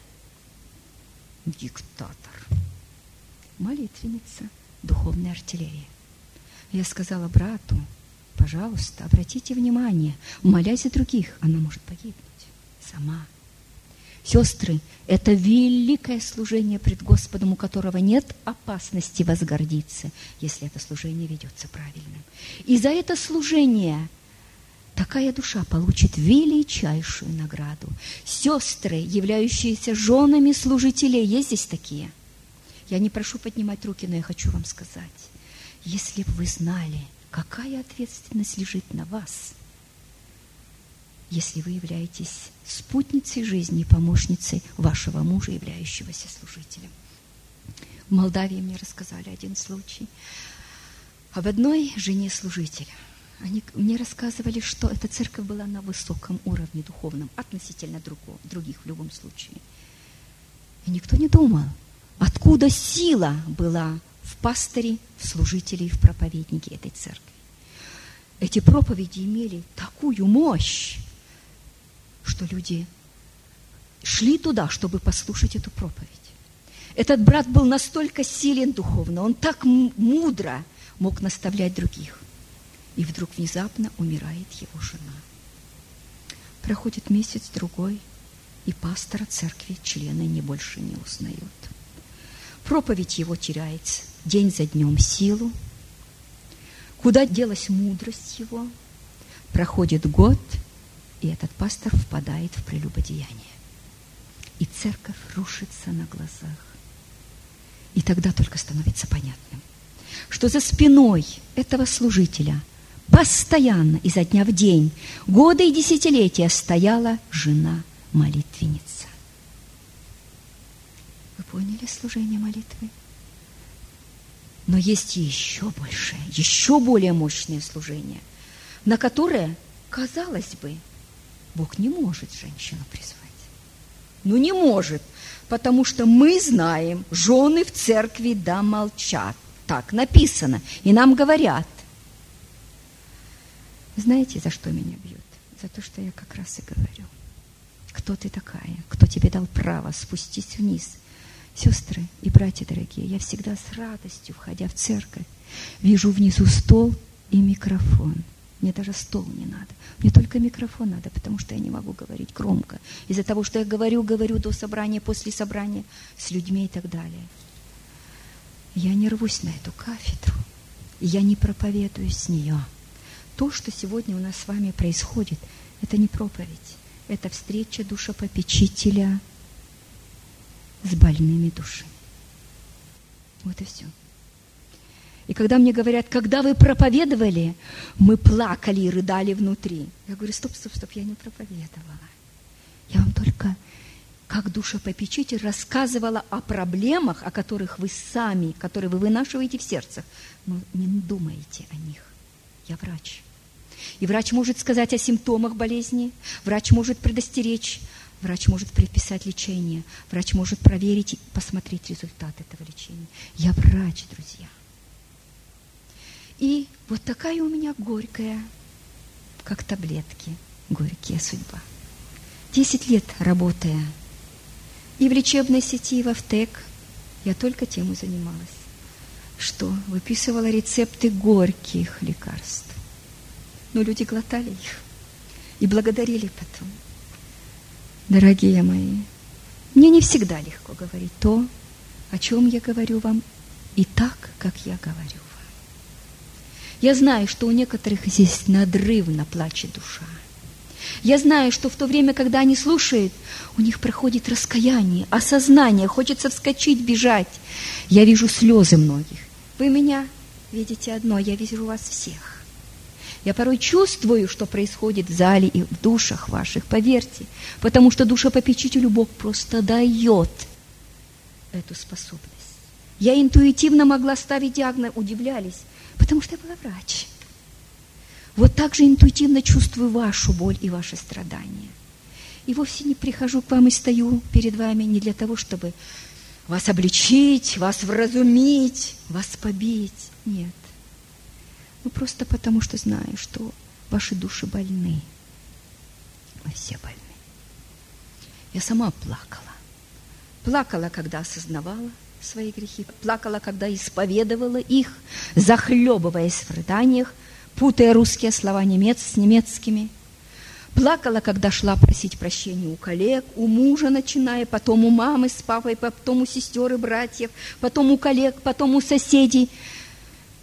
Диктатор. Молитвенница, духовная артиллерия. Я сказала брату: пожалуйста, обратите внимание, молясь за других, она может погибнуть сама. Сестры, это великое служение пред Господом, у которого нет опасности возгордиться, если это служение ведется правильным. И за это служение такая душа получит величайшую награду. Сестры, являющиеся женами служителей, есть здесь такие? Я не прошу поднимать руки, но я хочу вам сказать, если бы вы знали, какая ответственность лежит на вас, если вы являетесь спутницей жизни, помощницей вашего мужа, являющегося служителем. В Молдавии мне рассказали один случай об одной жене служителя. Они мне рассказывали, что эта церковь была на высоком уровне духовном, относительно другого, других в любом случае. И никто не думал, откуда сила была в пасторе, в служителе и в проповеднике этой церкви. Эти проповеди имели такую мощь, что люди шли туда, чтобы послушать эту проповедь. Этот брат был настолько силен духовно, он так мудро мог наставлять других. И вдруг внезапно умирает его жена. Проходит месяц-другой, и пастора церкви члены не больше не узнают. Проповедь его теряет день за днем силу. Куда делась мудрость его? Проходит год, и этот пастор впадает в прелюбодеяние. И церковь рушится на глазах. И тогда только становится понятным, что за спиной этого служителя постоянно, изо дня в день, годы и десятилетия стояла жена-молитвенница. Вы поняли служение молитвы? Но есть еще большее, еще более мощное служение, на которое, казалось бы, Бог не может женщину призвать. Ну, не может, потому что мы знаем, жены в церкви да молчат. Так написано, и нам говорят. Знаете, за что меня бьют? За то, что я как раз и говорю. Кто ты такая? Кто тебе дал право спустись вниз? Сестры и братья дорогие, я всегда с радостью, входя в церковь, вижу внизу стол и микрофон. Мне даже стол не надо. Мне только микрофон надо, потому что я не могу говорить громко. Из-за того, что я говорю, говорю до собрания, после собрания, с людьми и так далее. Я не рвусь на эту кафедру, и я не проповедую с нее. То, что сегодня у нас с вами происходит, это не проповедь, это встреча душепопечителя с больными душами. Вот и все. И когда мне говорят, когда вы проповедовали, мы плакали и рыдали внутри. Я говорю, стоп, стоп, стоп, я не проповедовала. Я вам только, как душепопечитель, рассказывала о проблемах, о которых вы сами, которые вы вынашиваете в сердцах, но не думаете о них. Я врач. И врач может сказать о симптомах болезни, врач может предостеречь, врач может предписать лечение, врач может проверить и посмотреть результат этого лечения. Я врач, друзья. И вот такая у меня горькая, как таблетки, горькая судьба. Десять лет работая и в лечебной сети, и в Автек, я только тем и занималась, что выписывала рецепты горьких лекарств. Но люди глотали их и благодарили потом. Дорогие мои, мне не всегда легко говорить то, о чем я говорю вам, и так, как я говорю вам. Я знаю, что у некоторых здесь надрывно плачет душа. Я знаю, что в то время, когда они слушают, у них проходит раскаяние, осознание, хочется вскочить, бежать. Я вижу слезы многих. Вы меня видите одно, я вижу вас всех. Я порой чувствую, что происходит в зале и в душах ваших, поверьте, потому что душепопечителю Бог просто дает эту способность. Я интуитивно могла ставить диагноз, удивлялись, потому что я была врач. Вот так же интуитивно чувствую вашу боль и ваши страдания. И вовсе не прихожу к вам и стою перед вами не для того, чтобы вас обличить, вас вразумить, вас побить. Нет. Ну, просто потому, что знаю, что ваши души больны. Мы все больны. Я сама плакала. Плакала, когда осознавала свои грехи. Плакала, когда исповедовала их, захлебываясь в рыданиях, путая русские слова немец с немецкими. Плакала, когда шла просить прощения у коллег, у мужа начиная, потом у мамы с папой, потом у сестер и братьев, потом у коллег, потом у соседей.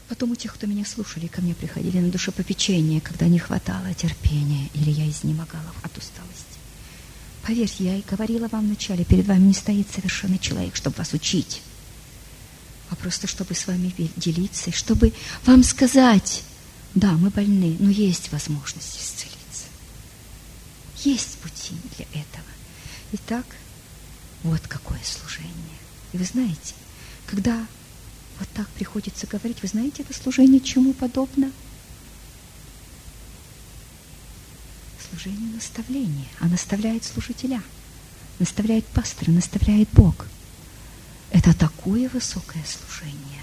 Потом у тех, кто меня слушали, ко мне приходили на душепопечение, когда не хватало терпения или я изнемогала от усталости. Поверьте, я и говорила вам вначале, перед вами не стоит совершенный человек, чтобы вас учить, а просто чтобы с вами делиться, чтобы вам сказать, да, мы больны, но есть возможность исцелиться. Есть пути для этого. Итак, вот какое служение. И вы знаете, когда вот так приходится говорить, вы знаете, это служение чему подобно? Служению наставления. А наставляет служителя, наставляет пастора, наставляет Бог. Это такое высокое служение,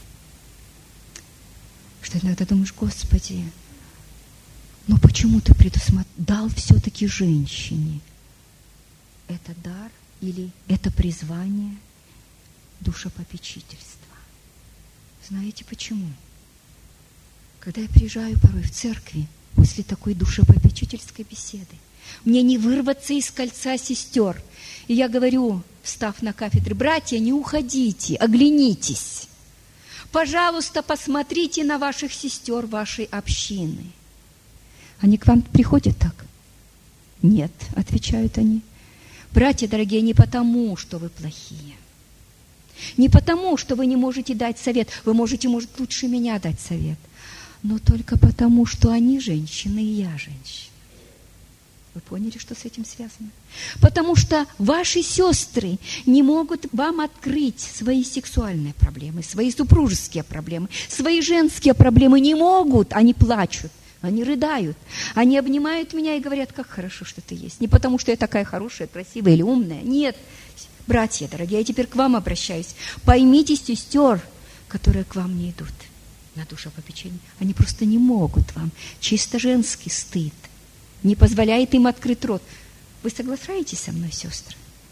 что иногда думаешь, Господи, ну почему ты предусмотрел, дал все-таки женщине? Это дар или это призвание душепопечительства? Знаете почему? Когда я приезжаю порой в церкви после такой душепопечительской беседы, мне не вырваться из кольца сестер. И я говорю, встав на кафедре, братья, не уходите, оглянитесь. Пожалуйста, посмотрите на ваших сестер вашей общины. Они к вам приходят так? Нет, отвечают они. Братья дорогие, не потому, что вы плохие. Не потому, что вы не можете дать совет. Вы можете, может, лучше меня дать совет. Но только потому, что они женщины, и я женщина. Вы поняли, что с этим связано? Потому что ваши сестры не могут вам открыть свои сексуальные проблемы, свои супружеские проблемы, свои женские проблемы не могут. Они плачут, они рыдают, они обнимают меня и говорят, как хорошо, что ты есть. Не потому, что я такая хорошая, красивая или умная. Нет, братья дорогие, я теперь к вам обращаюсь. Поймите сестер, которые к вам не идут на душепопечение. Они просто не могут вам. Чисто женский стыд не позволяет им открыть рот. Вы соглашаетесь со мной, сестры?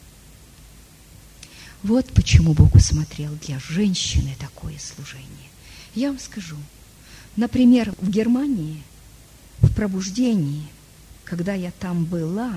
Вот почему Бог усмотрел для женщины такое служение. Я вам скажу. Например, в Германии, в пробуждении, когда я там была,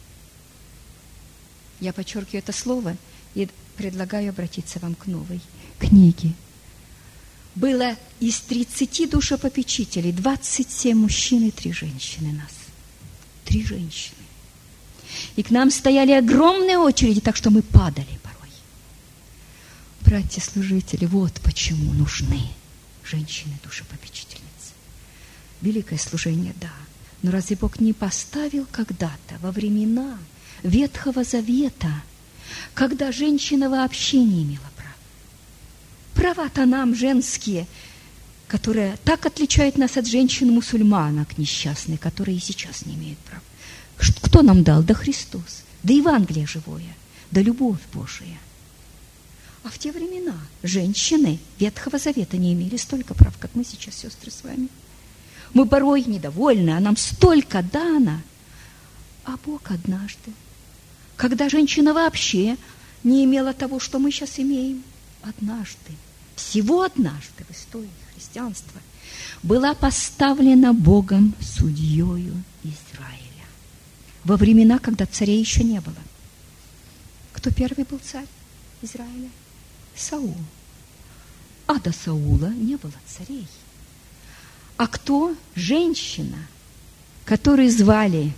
я подчеркиваю это слово и предлагаю обратиться вам к новой книге. Было из тридцати душепопечителей двадцать семь мужчин и три женщины нас. Три женщины. И к нам стояли огромные очереди, так что мы падали порой. Братья-служители, вот почему нужны женщины-душепопечительницы. Великое служение, да. Но разве Бог не поставил когда-то, во времена Ветхого Завета, когда женщина вообще не имела права? Права-то нам женские, которые так отличают нас от женщин-мусульманок несчастных, которые и сейчас не имеют права. Кто нам дал? Да Христос, да Евангелие живое, да любовь Божия. А в те времена женщины Ветхого Завета не имели столько прав, как мы сейчас, сестры, с вами. Мы порой недовольны, а нам столько дано. А Бог однажды, когда женщина вообще не имела того, что мы сейчас имеем, однажды, всего однажды в истории христианства была поставлена Богом судьёю Израиля. Во времена, когда царей еще не было. Кто первый был царь Израиля? Саул. А до Саула не было царей. А кто? Женщина, которую звали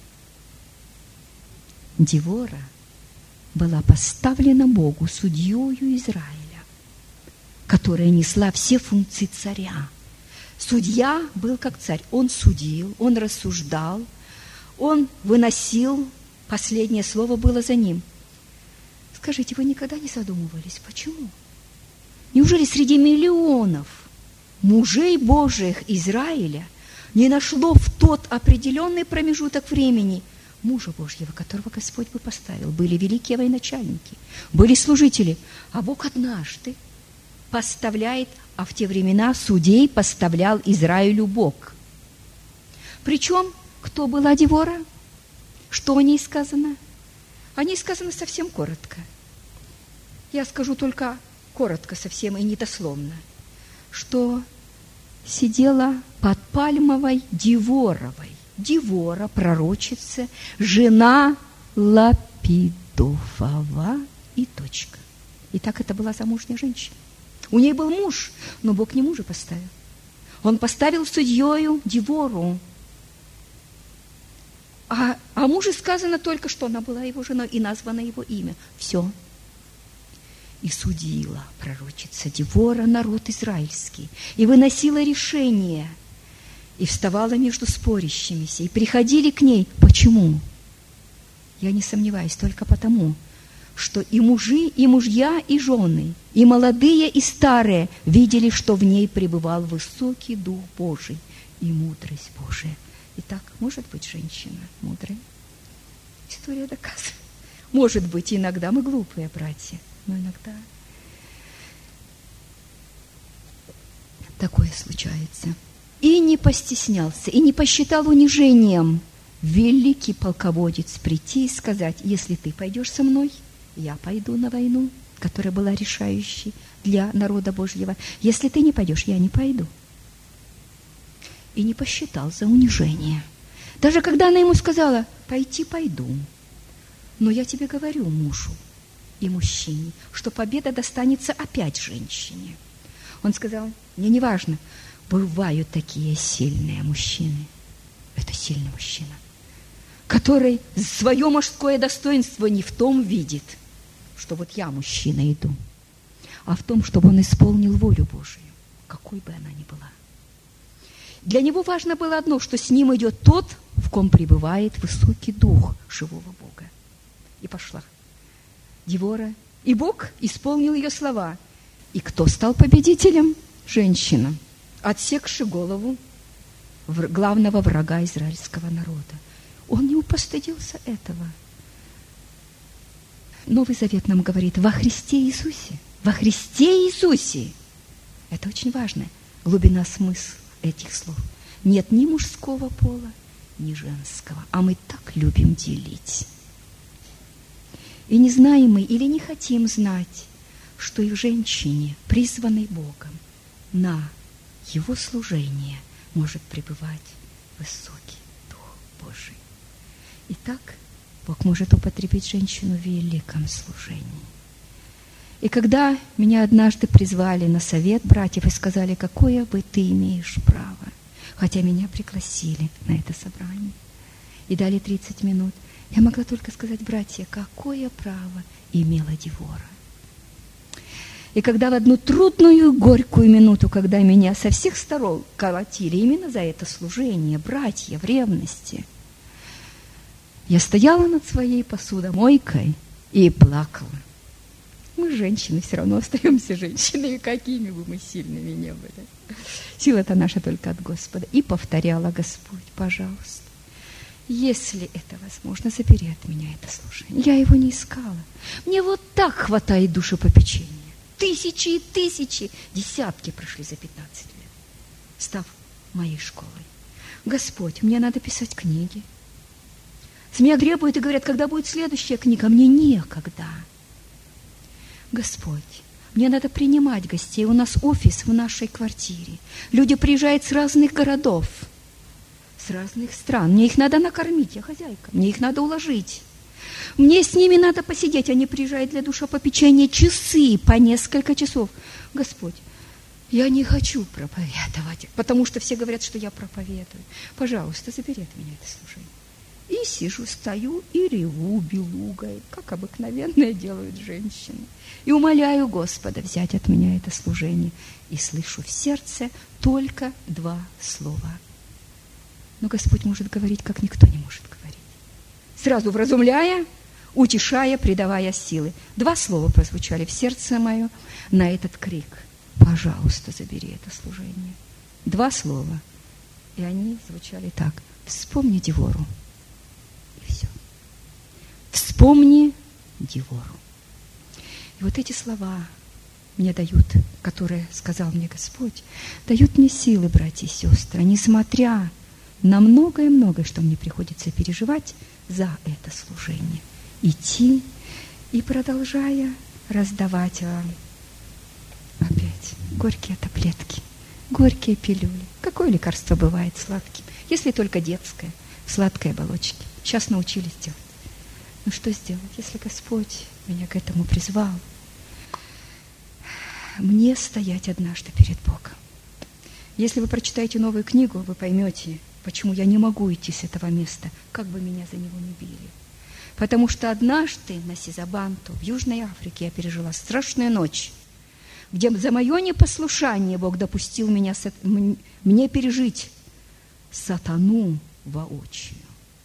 Девора, была поставлена Богу судьёю Израиля, которая несла все функции царя. Судья был как царь. Он судил, он рассуждал, он выносил, последнее слово было за ним. Скажите, вы никогда не задумывались, почему? Неужели среди миллионов мужей Божьих Израиля не нашло в тот определенный промежуток времени мужа Божьего, которого Господь бы поставил? Были великие военачальники, были служители, а Бог однажды поставляет, а в те времена судей поставлял Израилю Бог. Причем, кто была Девора? Что о ней сказано? О ней сказано совсем коротко. Я скажу только коротко совсем и недословно, что сидела под пальмовой Деворовой. Девора, пророчица, жена Лапидова и точка. И так это была замужняя женщина. У ней был муж, но Бог не мужа поставил. Он поставил судьёю Девору. А о муже сказано только, что она была его женой, и названо его имя. Все. И судила пророчица Девора народ израильский, и выносила решение, и вставала между спорящимися, и приходили к ней. Почему? Я не сомневаюсь, только потому, что и мужи, и мужья, и жены, и молодые, и старые видели, что в ней пребывал высокий Дух Божий и мудрость Божия. Итак, может быть женщина мудрая? История доказывает. Может быть, иногда мы глупые, братья, но иногда такое случается. И не постеснялся, и не посчитал унижением великий полководец прийти и сказать: если ты пойдешь со мной, я пойду на войну, которая была решающей для народа Божьего. Если ты не пойдешь, я не пойду. И не посчитал за унижение. Даже когда она ему сказала: пойти пойду, но я тебе говорю, мужу и мужчине, что победа достанется опять женщине. Он сказал: мне не важно, бывают такие сильные мужчины. Это сильный мужчина, который свое мужское достоинство не в том видит, что вот я, мужчина, иду, а в том, чтобы он исполнил волю Божию, какой бы она ни была. Для него важно было одно, что с ним идет тот, в ком пребывает высокий дух живого Бога. И пошла Девора, и Бог исполнил ее слова. И кто стал победителем? Женщина, отсекши голову главного врага израильского народа. Он не упостыдился этого. Новый Завет нам говорит: во Христе Иисусе, во Христе Иисусе. Это очень важно, глубина смысла этих слов. Нет ни мужского пола, ни женского, а мы так любим делить. И не знаем мы или не хотим знать, что и в женщине, призванной Богом на Его служение, может пребывать высокий Дух Божий. Итак, Бог может употребить женщину в великом служении. И когда меня однажды призвали на совет братьев и сказали: какое бы ты имеешь право, хотя меня пригласили на это собрание и дали тридцать минут, я могла только сказать: братья, какое право имела Девора. И когда в одну трудную, горькую минуту, когда меня со всех сторон колотили именно за это служение, братья в ревности, я стояла над своей посудомойкой и плакала. Мы, женщины, все равно остаемся женщинами, какими бы мы сильными не были. Сила-то наша только от Господа. И повторяла: Господь, пожалуйста, если это возможно, забери от меня это служение. Я его не искала. Мне вот так хватает душепопечения. Тысячи и тысячи, десятки прошли за пятнадцать лет, став моей школой. Господь, мне надо писать книги. С меня гребуют и говорят: когда будет следующая книга? Мне некогда. Господь, мне надо принимать гостей. У нас офис в нашей квартире. Люди приезжают с разных городов, с разных стран. Мне их надо накормить, я хозяйка. Мне их надо уложить. Мне с ними надо посидеть. Они приезжают для душепопечения часы, по несколько часов. Господь, я не хочу проповедовать, потому что все говорят, что я проповедую. Пожалуйста, забери от меня это служение. И сижу, стою и реву белугой, как обыкновенное делают женщины. И умоляю Господа взять от меня это служение. И слышу в сердце только два слова. Но Господь может говорить, как никто не может говорить. Сразу вразумляя, утешая, придавая силы. Два слова прозвучали в сердце мое на этот крик: пожалуйста, забери это служение. Два слова. И они звучали так: вспомни Девору. И все. Вспомни Девору. И вот эти слова мне дают, которые сказал мне Господь, дают мне силы, братья и сестры, несмотря на многое-многое, что мне приходится переживать за это служение. Идти и, продолжая раздавать вам опять горькие таблетки, горькие пилюли. Какое лекарство бывает сладким? Если только детское, в сладкой оболочке. Сейчас научились делать. Ну что сделать, если Господь меня к этому призвал? мне стоять однажды перед Богом. Если вы прочитаете новую книгу, вы поймете, почему я не могу идти с этого места, как бы меня за него ни били. Потому что однажды на Сизабанту, в Южной Африке, я пережила страшную ночь, где за мое непослушание Бог допустил меня, мне пережить сатану воочию.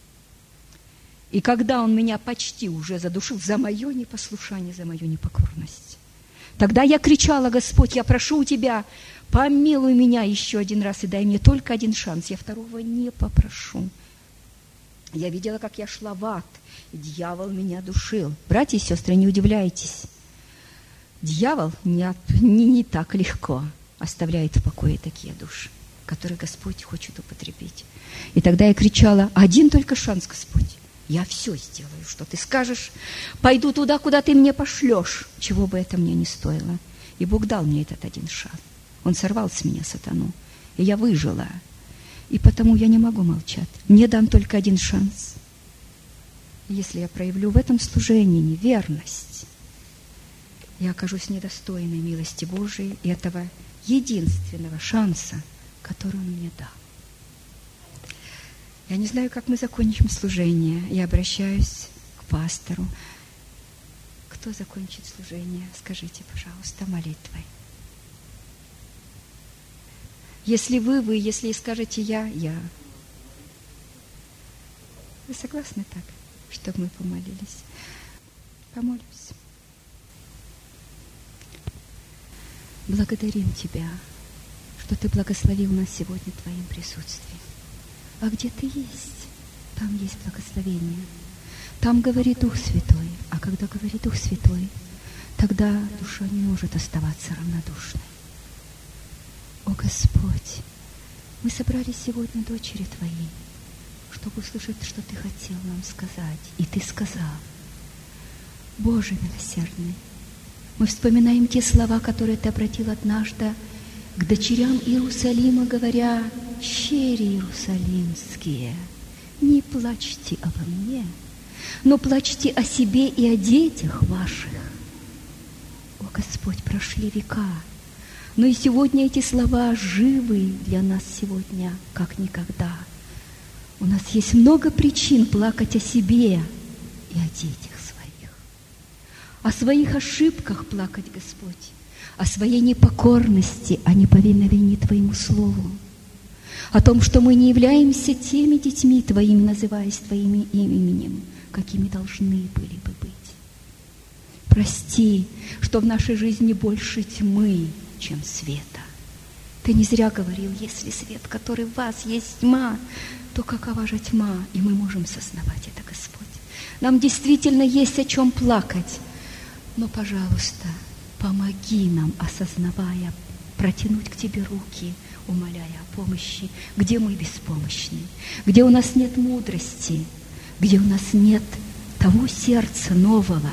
И когда Он меня почти уже задушил за мое непослушание, за мою непокорность, тогда я кричала: Господь, я прошу у Тебя, помилуй меня еще один раз и дай мне только один шанс. Я второго не попрошу. Я видела, как я шла в ад, и дьявол меня душил. Братья и сестры, не удивляйтесь. Дьявол не, не, не так легко оставляет в покое такие души, которые Господь хочет употребить. И тогда я кричала: один только шанс, Господь. Я все сделаю, что Ты скажешь. Пойду туда, куда Ты мне пошлешь, чего бы это мне ни стоило. И Бог дал мне этот один шанс. Он сорвал с меня сатану, и я выжила. И потому я не могу молчать. Мне дан только один шанс. Если я проявлю в этом служении неверность, я окажусь недостойной милости Божией и этого единственного шанса, который Он мне дал. Я не знаю, как мы закончим служение. Я обращаюсь к пастору. Кто закончит служение? Скажите, пожалуйста, молитвой. Если вы, вы, если скажете я, я. Вы согласны так, чтобы мы помолились? Помолимся. Благодарим Тебя, что Ты благословил нас сегодня Твоим присутствием. А где Ты есть, там есть благословение. Там говорит Дух Святой. А когда говорит Дух Святой, тогда душа не может оставаться равнодушной. О Господь, мы собрались сегодня, дочери Твои, чтобы услышать, что Ты хотел нам сказать. И Ты сказал: Боже милосердный, мы вспоминаем те слова, которые Ты обратил однажды к дочерям Иерусалима, говоря: «Щери иерусалимские, не плачьте обо мне, но плачьте о себе и о детях ваших». О Господь, прошли века, но и сегодня эти слова живы для нас сегодня, как никогда. У нас есть много причин плакать о себе и о детях своих, о своих ошибках плакать, Господь, о своей непокорности, о неповиновении Твоему Слову, о том, что мы не являемся теми детьми Твоими, называясь Твоим именем, какими должны были бы быть. Прости, что в нашей жизни больше тьмы, чем света. Ты не зря говорил: если свет, который в вас, есть тьма, то какова же тьма? И мы можем сознавать это, Господь. Нам действительно есть о чем плакать. Но, пожалуйста, помоги нам, осознавая, протянуть к Тебе руки, умоляя о помощи, где мы беспомощны, где у нас нет мудрости, где у нас нет того сердца нового,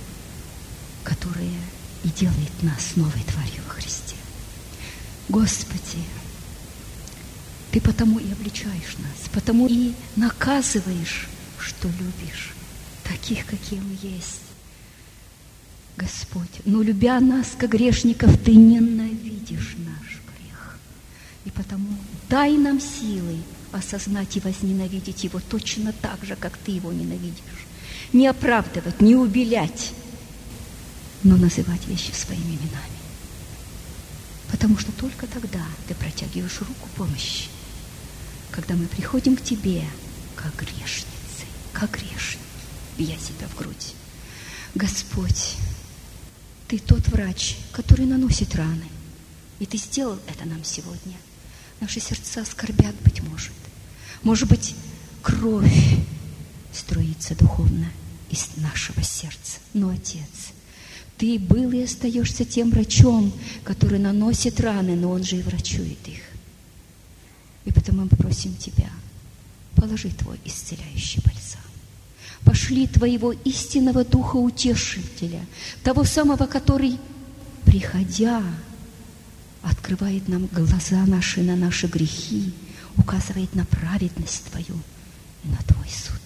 которое и делает нас новой тварью во Христе. Господи, Ты потому и обличаешь нас, потому и наказываешь, что любишь таких, какие мы есть. Господь, но любя нас, как грешников, Ты ненавидишь наш грех. И потому дай нам силы осознать и возненавидеть его точно так же, как Ты его ненавидишь. Не оправдывать, не убелять, но называть вещи своими именами. Потому что только тогда Ты протягиваешь руку помощи, когда мы приходим к Тебе, как грешницы, как грешники, бия себя в грудь. Господь, Ты тот врач, который наносит раны. И Ты сделал это нам сегодня. Наши сердца скорбят, быть может. Может быть, кровь струится духовно из нашего сердца. Но, Отец, Ты был и остаешься тем врачом, который наносит раны, но Он же и врачует их. И потому мы просим Тебя, положи Твой исцеляющий бальзам. Пошли Твоего истинного Духа Утешителя, того самого, который, приходя, открывает нам глаза наши на наши грехи, указывает на праведность Твою и на Твой суд.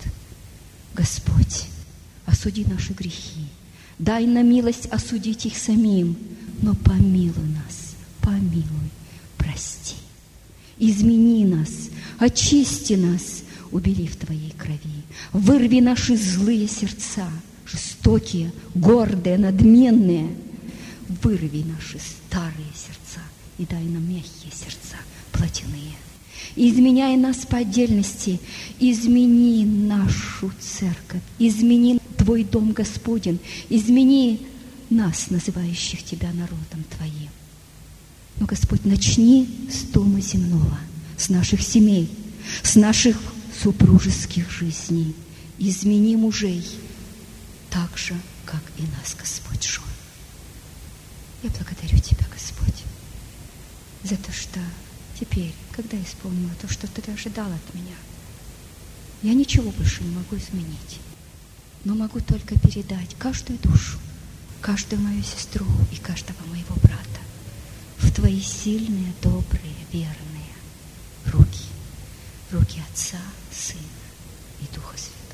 Господь, осуди наши грехи, дай нам милость осудить их самим, но помилуй нас, помилуй, прости. Измени нас, очисти нас, убели в Твоей крови. Вырви наши злые сердца, жестокие, гордые, надменные. Вырви наши старые сердца и дай нам мягкие сердца, плотяные. Изменяй нас по отдельности, измени нашу церковь, измени Твой дом Господень, измени нас, называющих Тебя народом Твоим. Но, Господь, начни с дома земного, с наших семей, с наших супружеских жизней. Измени мужей так же, как и нас, Господь, жен. Я благодарю Тебя, Господь, за то, что теперь, когда я исполнила то, что Ты ожидал от меня, я ничего больше не могу изменить, но могу только передать каждую душу, каждую мою сестру и каждого моего брата в Твои сильные, добрые, верные руки, руки Отца, Сына и Духа Святого.